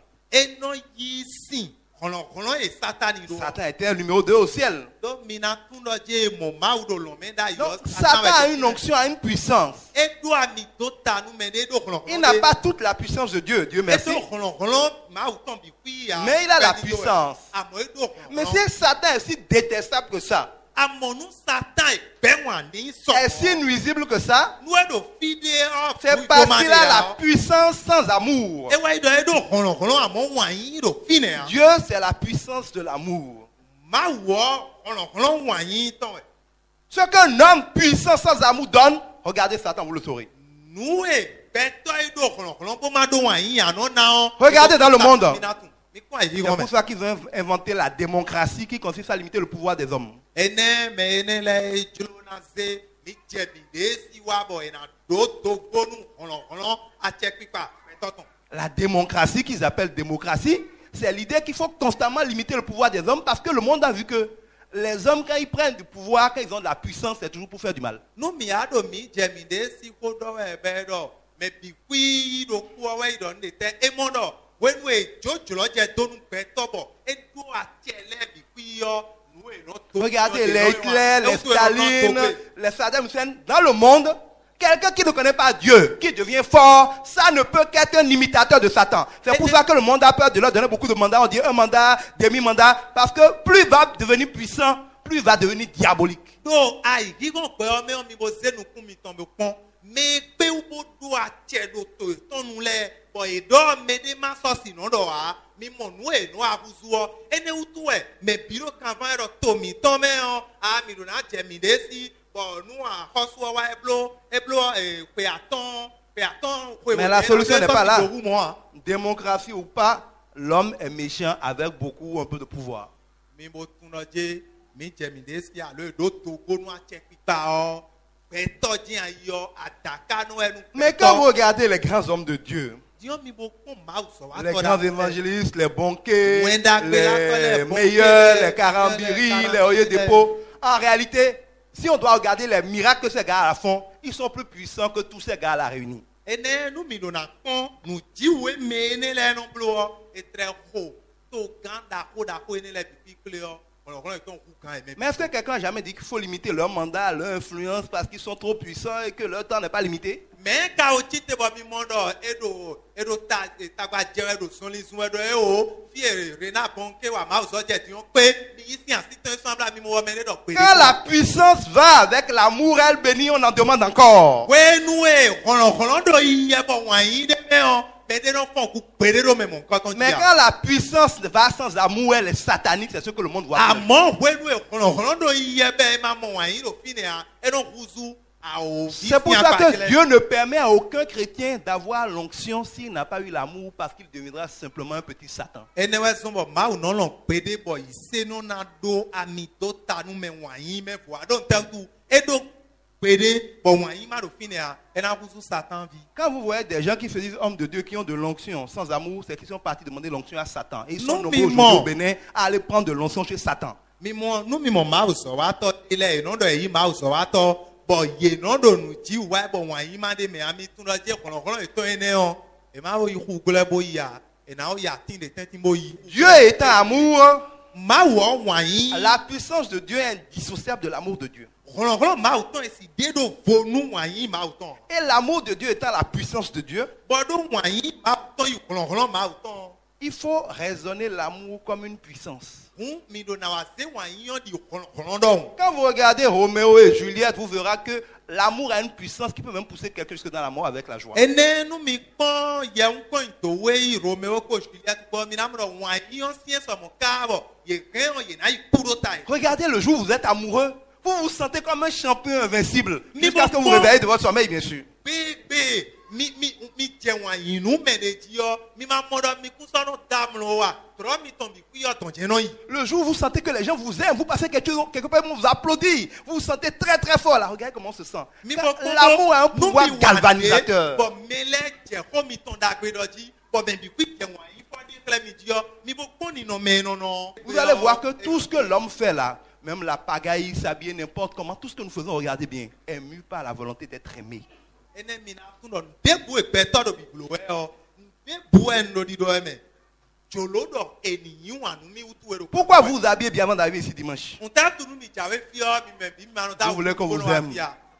Satan était un numéro deux au ciel. Donc, Satan a une onction, a une puissance. Il n'a pas toute la puissance de Dieu, Dieu merci. Mais il a la puissance. Mais si Satan est si détestable que ça, est si nuisible que ça, c'est parce qu'il a la puissance sans amour. Dieu, c'est la puissance de l'amour. Ce qu'un homme puissant sans amour donne, regardez Satan, vous le saurez. Regardez dans le monde. C'est pour ça qu'ils ont inventé la démocratie qui consiste à limiter le pouvoir des hommes. La démocratie qu'ils appellent démocratie, c'est l'idée qu'il faut constamment limiter le pouvoir des hommes parce que le monde a vu que les hommes, quand ils prennent du pouvoir, quand ils ont de la puissance, c'est toujours pour faire du mal. Regardez les Hitler, les Staline, les Saddam Hussein. Dans le monde, quelqu'un qui ne connaît pas Dieu, qui devient fort, ça ne peut qu'être un imitateur de Satan. C'est pour ça que le monde a peur de leur donner beaucoup de mandats. On dit un mandat, demi-mandat, parce que plus il va devenir puissant, plus il va devenir diabolique. Mais la solution n'est pas là. Démocratie ou pas, l'homme est méchant avec beaucoup un peu de pouvoir. Mais quand vous regardez les grands hommes de Dieu, les grands évangélistes, les banquiers, les meilleurs, les carambiri, les Oyedepo, en réalité, si on doit regarder les miracles que ces gars font, ils sont plus puissants que tous ces gars-là réunis. Mais est-ce que quelqu'un n'a jamais dit qu'il faut limiter leur mandat, leur influence parce qu'ils sont trop puissants et que leur temps n'est pas limité? Quand la puissance va avec l'amour, elle bénit, on en demande encore. Mais quand la puissance va sans amour, elle est satanique, c'est ce que le monde voit. C'est pour ça que Dieu ne permet à aucun chrétien d'avoir l'onction s'il n'a pas eu l'amour, parce qu'il deviendra simplement un petit Satan. Quand vous voyez des gens qui se disent hommes de Dieu qui ont de l'onction sans amour, c'est qu'ils sont partis demander l'onction à Satan. Et ils sont nombreux aujourd'hui au Bénin à aller prendre de l'onction chez Satan. Dieu est un amour. La puissance de Dieu est indissociable de l'amour de Dieu. Et l'amour de Dieu étant la puissance de Dieu, il faut raisonner l'amour comme une puissance. Quand vous regardez Roméo et Juliette, vous verrez que l'amour a une puissance qui peut même pousser quelqu'un jusque dans la mort avec la joie. Regardez le jour où vous êtes amoureux, vous vous sentez comme un champion invincible jusqu'à ce que vous vous réveillez de votre sommeil, bien sûr. mi mi mi jewa yinu me de dio mi ma modo mi kusono damlo wa tro mi tombi ku yo ton jeno yi. Le jour où vous sentez que les gens vous aiment, vous passez quelque chose, quelque part, vous applaudissez, vous vous sentez très très fort là. Regardez comment on se sent. L'amour a un pouvoir galvanisateur. Bon, mele je ko mi ton dagbe doji, bon ben bi ku jewa yi fo di kle mi dio, mi bo koni no me no no. Vous allez voir que tout ce que l'homme fait là, même la pagaille, s'habiller n'importe comment, tout ce que nous faisons, regardez bien, est mu par la volonté d'être aimé. Pourquoi vous vous habillez bien avant d'arriver ici dimanche? Vous voulez qu'on vous aime.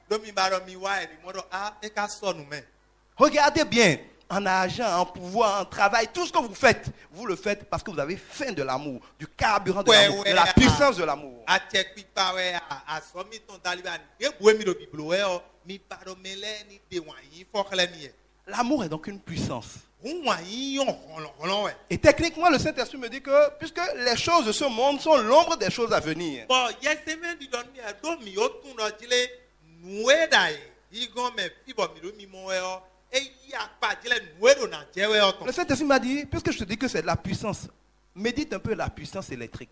Regardez bien, en argent, en pouvoir, en travail, tout ce que vous faites, vous le faites parce que vous avez faim de l'amour, du carburant de l'amour, de la puissance de l'amour. L'amour est donc une puissance. Et techniquement, le Saint-Esprit me dit que puisque les choses de ce monde sont l'ombre des choses à venir. Le Saint-Esprit m'a dit, puisque je te dis que c'est de la puissance, médite un peu la puissance électrique.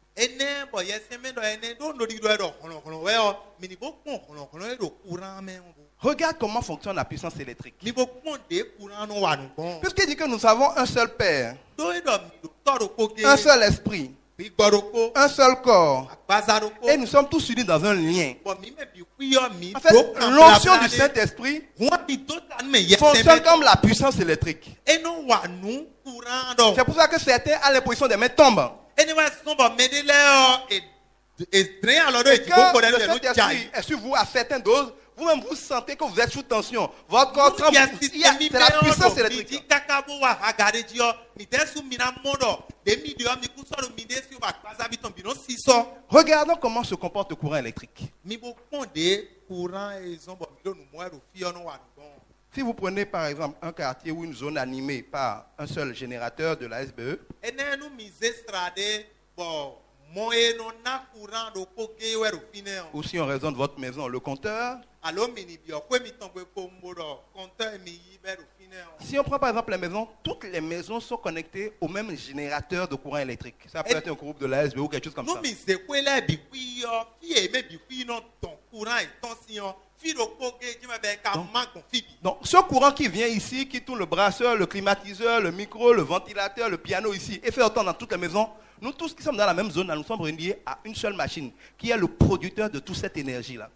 Regarde comment fonctionne la puissance électrique. Puisqu'il dit que nous avons un seul Père, un seul esprit, un seul corps, et nous sommes tous unis dans un lien. En fait, l'onction du Saint-Esprit fonctionne comme la puissance électrique. C'est pour ça que certains, à l'imposition des mains, tombent. Et quand le Saint-Esprit est sur vous à certaines doses, vous-même vous sentez que vous êtes sous tension. Votre corps tremble. C'est la puissance électrique. Regardons comment se comporte le courant électrique. Si vous prenez par exemple un quartier ou une zone animée par un seul générateur de la S B E, ou si on raisonne de votre maison, le compteur. Si on prend par exemple les maisons, toutes les maisons sont connectées au même générateur de courant électrique. Ça peut être un groupe de la S B E ou quelque chose comme ça. Donc, donc, ce courant qui vient ici, qui tourne le brasseur, le climatiseur, le micro, le ventilateur, le piano ici, et fait autant dans toutes les maisons, nous tous qui sommes dans la même zone, nous sommes reliés à une seule machine, qui est le producteur de toute cette énergie-là.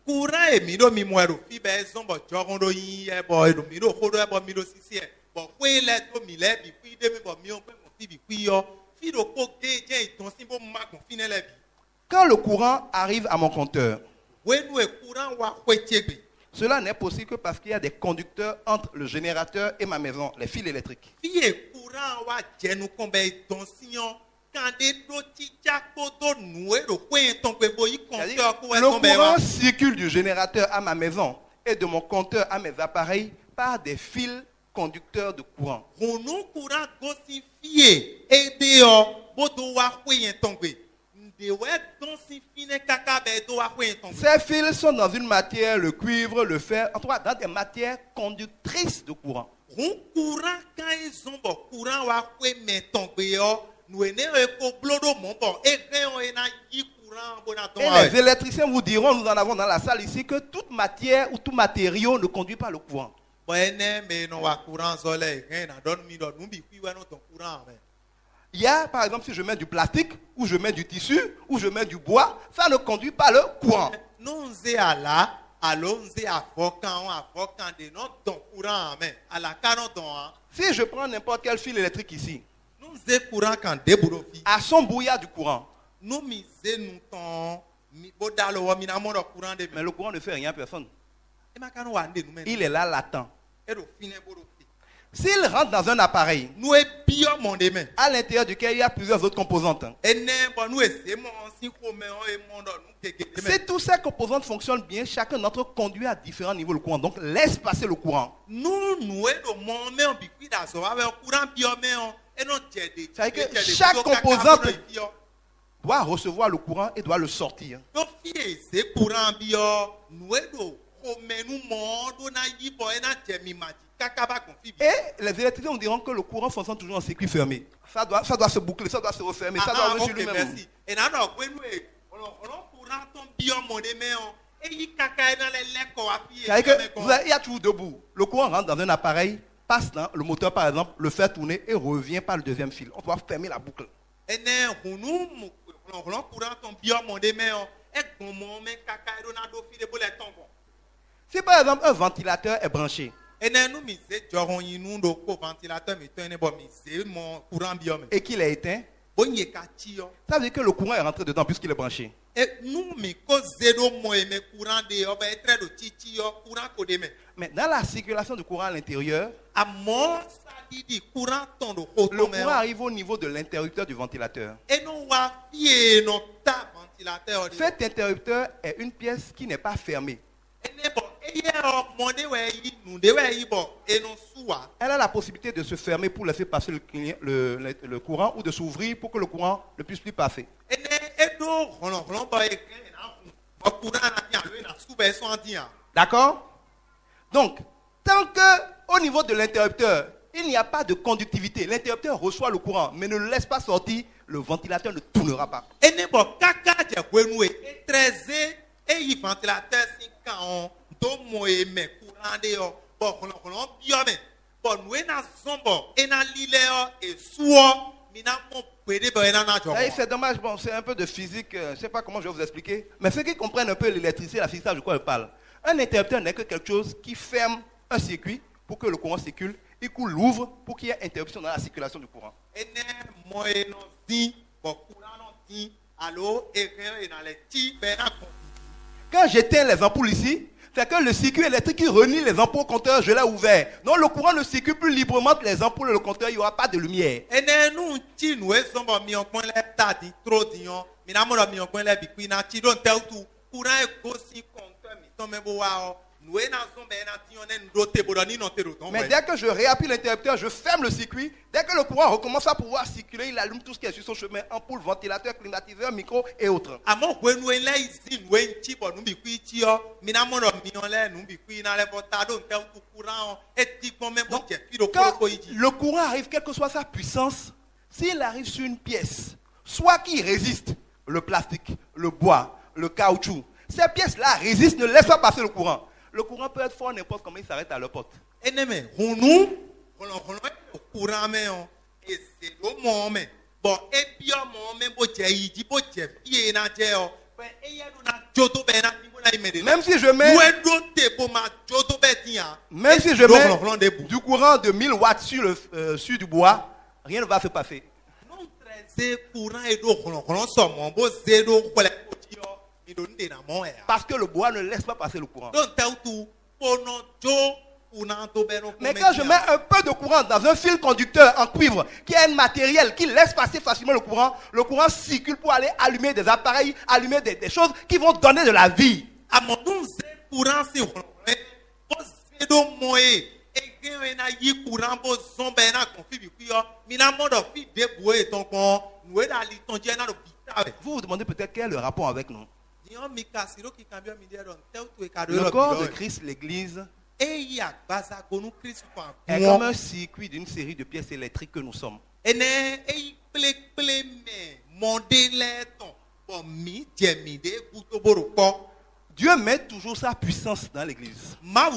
Quand le courant arrive à mon compteur, cela n'est possible que parce qu'il y a des conducteurs entre le générateur et ma maison, les fils électriques. Le courant circule du générateur à ma maison et de mon compteur à mes appareils par des fils conducteurs de courant. Ces fils sont dans une matière, le cuivre, le fer, en tout cas dans des matières conductrices de courant. Et les électriciens vous diront, nous en avons dans la salle ici, que toute matière ou tout matériau ne conduit pas le courant. Il y a, par exemple, si je mets du plastique, ou je mets du tissu, ou je mets du bois, ça ne conduit pas le courant. Si je prends n'importe quel fil électrique ici, à son brouillard du courant, mais le courant ne fait rien à personne. Il est là latent. S'il rentre dans un appareil à l'intérieur duquel il y a plusieurs autres composantes, si toutes ces composantes fonctionnent bien, chacun d'entre eux conduit à différents niveaux le courant. Donc laisse passer le courant. C'est-à-dire que chaque composante doit recevoir le courant et doit le sortir. Et les électriciens nous diront que le courant fonctionne toujours en circuit fermé. Ça doit, ça doit se boucler, ça doit se refermer, ça doit revenir sur lui-même. C'est-à-dire que vous avez, il y a toujours deux bouts. Le courant rentre dans un appareil, passe dans le moteur par exemple, le fait tourner et revient par le deuxième fil. On doit fermer la boucle. Si par exemple un ventilateur est branché et qu'il est éteint, ça veut dire que le courant est rentré dedans puisqu'il est branché. Mais dans la circulation du courant à l'intérieur, le courant arrive au niveau de l'interrupteur du ventilateur. Cet interrupteur est une pièce qui n'est pas fermée. Elle a la possibilité de se fermer pour laisser passer le, le, le, le courant ou de s'ouvrir pour que le courant ne puisse plus passer. D'accord? Donc, tant qu'au niveau de l'interrupteur, il n'y a pas de conductivité, l'interrupteur reçoit le courant, mais ne le laisse pas sortir, le ventilateur ne tournera pas. C'est dommage, bon, c'est un peu de physique, je ne sais pas comment je vais vous expliquer, mais ceux qui comprennent un peu l'électricité, la physique, de quoi je parle. Un interrupteur n'est que quelque chose qui ferme un circuit pour que le courant circule, et qu'on l'ouvre pour qu'il y ait interruption dans la circulation du courant. Quand j'éteins les ampoules ici, c'est que le circuit électrique qui relie les ampoules au compteur, je l'ai ouvert. Donc le courant ne circule plus librement entre les ampoules et le compteur, il n'y aura pas de lumière. Mais dès que je réappuie l'interrupteur, je ferme le circuit. Dès que le courant recommence à pouvoir circuler, il allume tout ce qui est sur son chemin, ampoule, ventilateur, climatiseur, micro et autres. Donc, quand le courant arrive, quelle que soit sa puissance, s'il arrive sur une pièce, soit qu'il résiste, le plastique, le bois, le caoutchouc, ces pièces-là résistent, ne laissent pas passer le courant. Le courant peut être fort n'importe comment, il s'arrête à leur porte. Même si je mets, même si je mets du courant de mille watts sur, le, euh, sur du bois, rien ne va se passer. Parce que le bois ne laisse pas passer le courant. Mais quand je mets un peu de courant dans un fil conducteur en cuivre, qui est un matériel qui laisse passer facilement le courant, le courant circule pour aller allumer des appareils, allumer des, des choses qui vont donner de la vie. Vous vous demandez peut-être quel est le rapport avec nous. Le corps de Christ, l'Église, est comme un circuit d'une série de pièces électriques que nous sommes. Dieu met toujours sa puissance dans l'Église.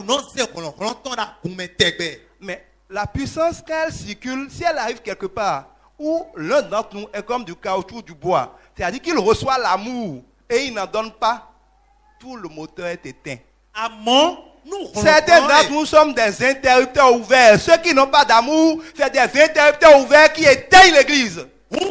Mais la puissance, quand elle circule, si elle arrive quelque part où l'un d'entre nous est comme du caoutchouc, du bois, c'est-à-dire qu'il reçoit l'amour et il n'en donne pas, tout le moteur est éteint. Certains d'entre nous sommes des interrupteurs ouverts. Ceux qui n'ont pas d'amour, c'est des interrupteurs ouverts qui éteignent l'église.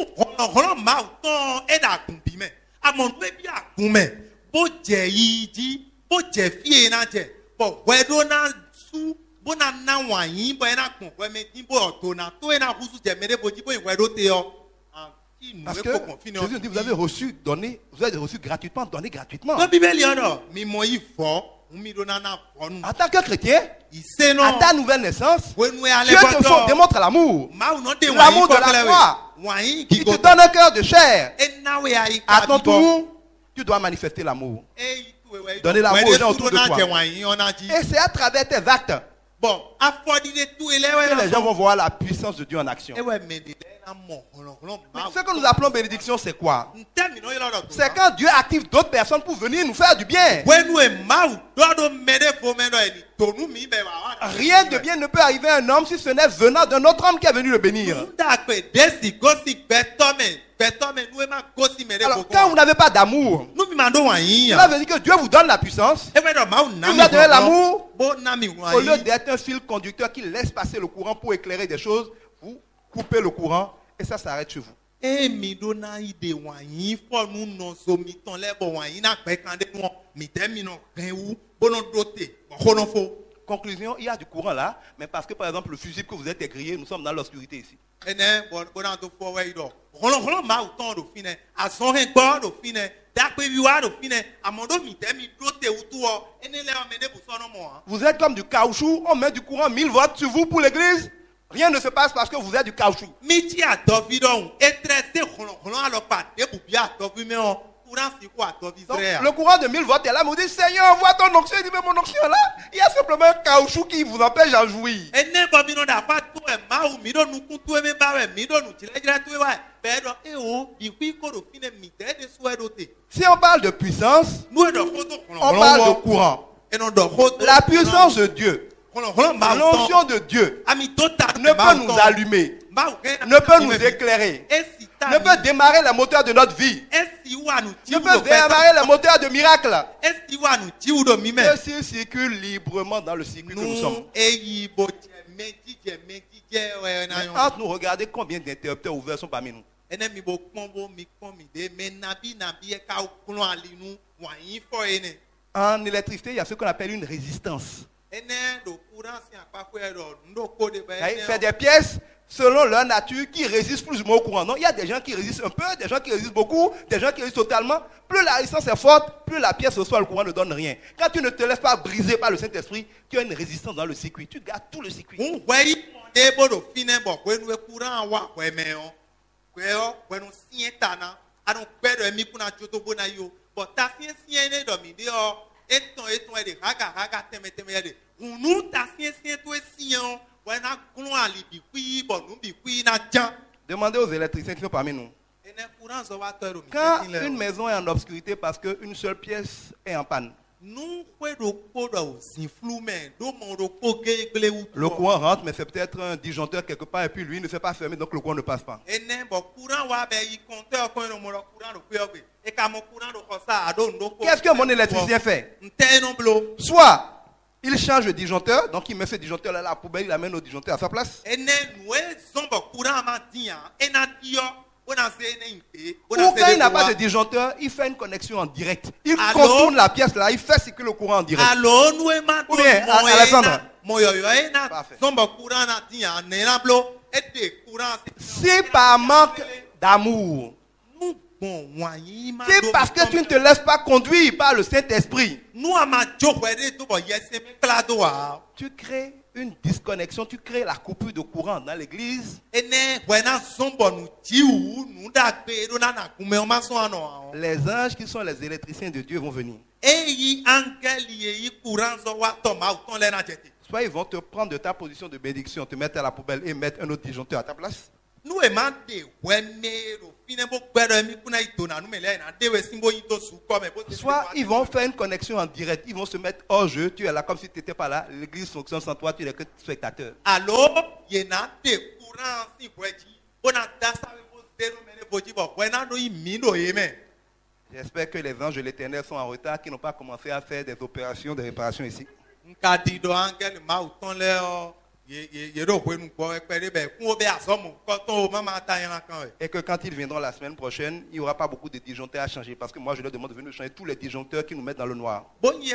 Parce que Jésus dit, vous avez reçu, donné, vous avez reçu gratuitement, donné gratuitement. En tant que chrétien, à ta nouvelle naissance, Dieu te démontre l'amour. L'amour de la croix. Il te donne un cœur de chair. À ton tour, tu dois manifester l'amour. donner l'amour aux gens autour de toi. Et c'est à travers tes actes Bon, que les gens vont voir la puissance de Dieu en action. Mais ce que nous appelons bénédiction, c'est quoi? C'est quand Dieu active d'autres personnes pour venir nous faire du bien. Rien de bien ne peut arriver à un homme si ce n'est venant d'un autre homme qui est venu le bénir. Alors, quand vous n'avez pas d'amour, cela veut dire que Dieu vous donne la puissance. Il vous a donné l'amour. Au lieu d'être un fil conducteur qui laisse passer le courant pour éclairer des choses, vous coupez le courant et ça s'arrête chez vous. Conclusion, il y a du courant là, mais parce que par exemple le fusible que vous êtes égrillé, nous sommes dans l'obscurité ici. Vous êtes comme du caoutchouc, on met du courant mille volts sur vous pour l'église. Rien ne se passe parce que vous êtes du caoutchouc. Donc, le courant de mille volts est là, vous dites Seigneur, envoie ton onction. Il dit mais mon onction là, il y a simplement un caoutchouc qui vous empêche d'en jouir. Si on parle de puissance, on parle de courant. La puissance de Dieu, l'onction de Dieu ne peut nous allumer, ne peut nous éclairer, ne peut démarrer les moteurs de notre vie, ne peut démarrer les moteurs de miracles, que s'il circule librement dans le circuit que nous sommes. Entre nous, regardez combien d'interrupteurs ouverts sont parmi nous. En électricité, il y a ce qu'on appelle une résistance. C'est des pièces selon leur nature qui résistent plus ou moins au courant. Non, il y a des gens qui résistent un peu, des gens qui résistent beaucoup, des gens qui résistent totalement. Plus la résistance est forte, plus la pièce reçoit le courant ne donne rien. Quand tu ne te laisses pas briser par le Saint-Esprit, tu as une résistance dans le circuit. Tu gardes tout le circuit. Demandez aux électriciens qui sont parmi nous. Quand une maison est en obscurité parce qu'une seule pièce est en panne, le courant rentre, mais c'est peut-être un disjoncteur quelque part et puis lui ne s'est pas fermé, donc le courant ne passe pas. Qu'est-ce que mon électricien fait? Soit il change de disjoncteur, donc il met ce disjoncteur là à la poubelle, il amène le disjoncteur à sa place. Ou quand il n'a pas de disjoncteur, il fait une connexion en direct. Il contourne la pièce là, il fait circuler le courant en direct. Ou bien, Alexandre. Parfait. Si par manque d'amour, c'est parce que tu ne te laisses pas conduire par le Saint-Esprit, tu crées une disconnexion, tu crées la coupure de courant dans l'église. Les anges qui sont les électriciens de Dieu vont venir. Soit ils vont te prendre de ta position de bénédiction, te mettre à la poubelle et mettre un autre disjoncteur à ta place. Soit ils vont faire une connexion en direct, ils vont se mettre hors jeu, tu es là comme si tu n'étais pas là, l'église fonctionne sans toi, tu n'es que spectateur. J'espère que les anges de l'Éternel sont en retard, qui n'ont pas commencé à faire des opérations de réparation ici. Et que quand ils viendront la semaine prochaine, il n'y aura pas beaucoup de disjoncteurs à changer. Parce que moi, je leur demande de venir changer tous les disjoncteurs qui nous mettent dans le noir.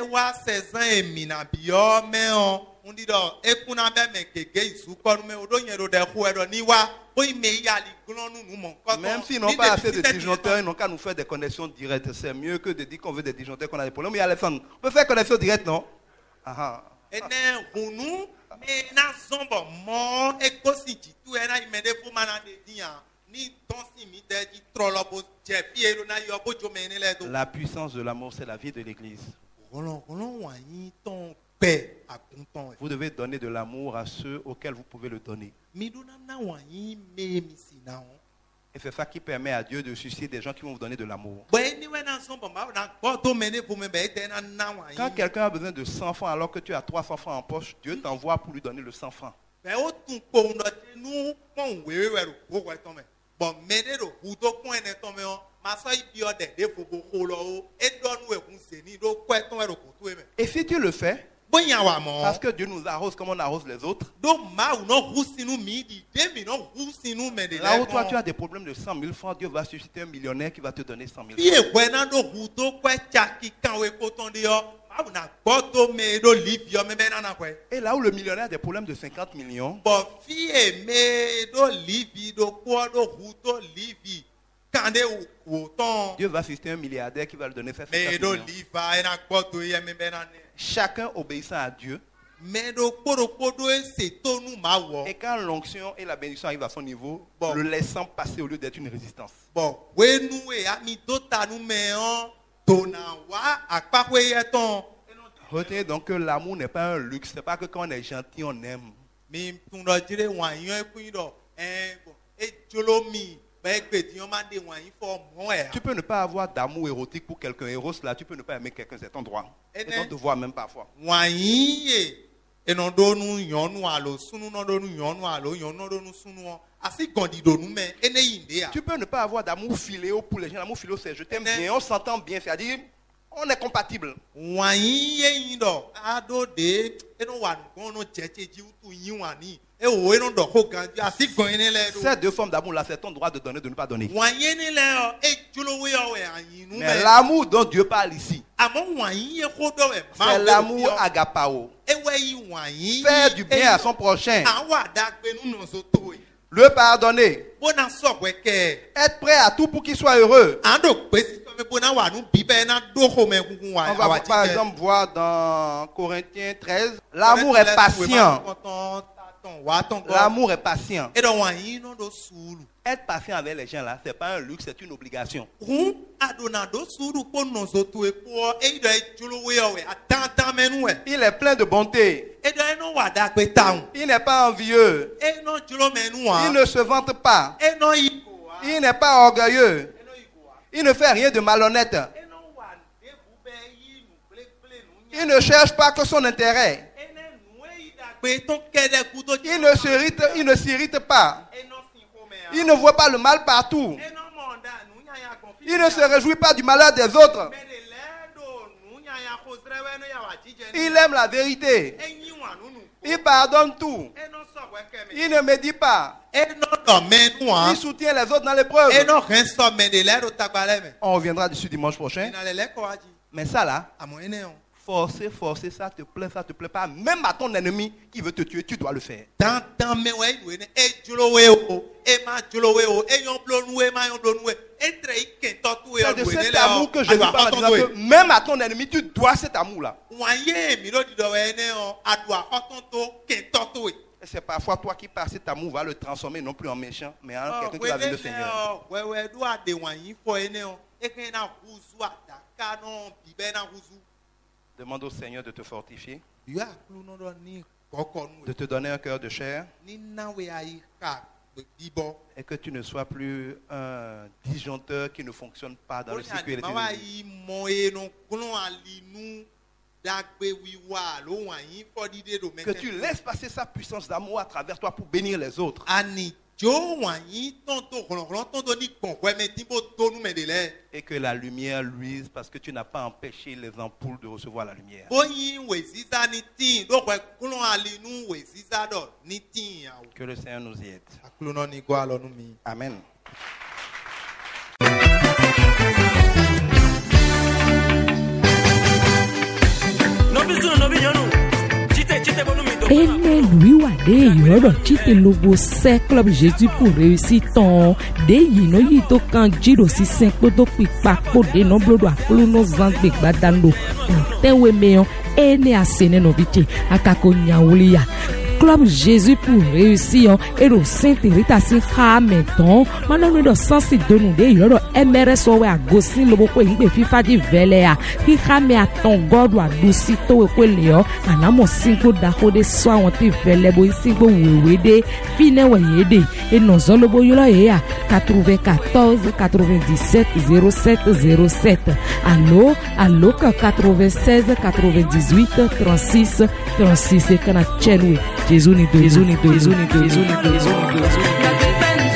Même s'ils n'ont pas assez de disjoncteurs, ils n'ont qu'à nous faire des connexions directes. C'est mieux que de dire qu'on veut des disjoncteurs, qu'on a des problèmes. Mais Alexandre, on peut faire connexion directe, non? Ah ah. La puissance de l'amour, c'est la vie de l'église. Vous devez donner de l'amour à ceux auxquels vous pouvez le donner. Et c'est ça qui permet à Dieu de susciter des gens qui vont vous donner de l'amour. Quand quelqu'un a besoin de cent francs alors que tu as trois cents francs en poche, Dieu t'envoie pour lui donner le cent francs. Et si tu le fais, parce que Dieu nous arrose comme on arrose les autres, là où toi tu as des problèmes de cent mille francs, Dieu va susciter un millionnaire qui va te donner cent mille francs. Et là où le millionnaire a des problèmes de cinquante millions, Dieu va susciter un milliardaire qui va lui donner cinquante millions. Chacun obéissant à Dieu. Et quand l'onction et la bénédiction arrivent à son niveau, le laissant passer au lieu d'être une résistance. Retenez donc que l'amour n'est pas un luxe. Ce n'est pas que quand on est gentil, on aime. Tu peux ne pas avoir d'amour érotique pour quelqu'un. Eros là, tu peux ne pas aimer quelqu'un, c'est ton droit. Et on te voit même parfois. Tu peux ne pas avoir d'amour filéo pour les gens. L'amour filéo, c'est je t'aime bien, on s'entend bien, c'est-à-dire on est compatible. Ces deux formes d'amour là, c'est ton droit de donner, de ne pas donner. Mais l'amour dont Dieu parle ici, c'est l'amour agapao. Faire du bien à son prochain. Le pardonner. Être prêt à tout pour qu'il soit heureux. On va par exemple voir dans Corinthiens treize, l'amour est patient. L'amour est patient. Être patient avec les gens là, c'est pas un luxe, c'est une obligation. Il est plein de bonté. Il n'est pas envieux. Il ne se vante pas. Il n'est pas orgueilleux. Il ne fait rien de malhonnête. Il ne cherche pas que son intérêt. Il ne s'irrite, il ne s'irrite pas. Il ne voit pas le mal partout. Il ne se réjouit pas du malheur des autres. Il aime la vérité. Il pardonne tout. Il ne médit pas. Il soutient les autres dans l'épreuve. On reviendra dessus dimanche prochain. Mais ça là, forcer, forcer, ça te plaît, ça te plaît pas. Même à ton ennemi qui veut te tuer, tu dois le faire. C'est de cet amour que Jésus parle en disant que même à ton ennemi, tu dois cet amour-là. Et c'est parfois toi qui par cet amour va le transformer non plus en méchant, mais en quelqu'un qui va venir le Seigneur. Demande au Seigneur de te fortifier, de te donner un cœur de chair, et que tu ne sois plus un disjoncteur qui ne fonctionne pas dans le circuit électrique. Que tu laisses passer sa puissance d'amour à travers toi pour bénir les autres. Et que la lumière luise parce que tu n'as pas empêché les ampoules de recevoir la lumière. Que le Seigneur nous y aide. Amen. Ene lui wade yoro chite lobo se club Jésus pour réussir ton de yino yito kan jiro si cinq do pipa ko de no blodo akulu no zangbe gbadando tewe meyon ene asene no biche akako nyawulia Club Jésus pour réussir et le Saint-Hérita si ha meton manano do sensi donu de yoro emere so we agosin lobo ko ingbe fifa di vele ya ki khame aton god wa dusi to we ko le yo anamo singo da ko de so awon ti vele bo singo wewe de fine we yede e no zo lobo yo la ya quatre-vingt-quatorze quatre-vingt-dix-sept zéro sept zéro sept allo allo quatre-vingt-seize quatre-vingt-dix-huit trente-six trente-six e kana chenwe Jésus ni do Jésus ni do Jésus ni do Jésus ni do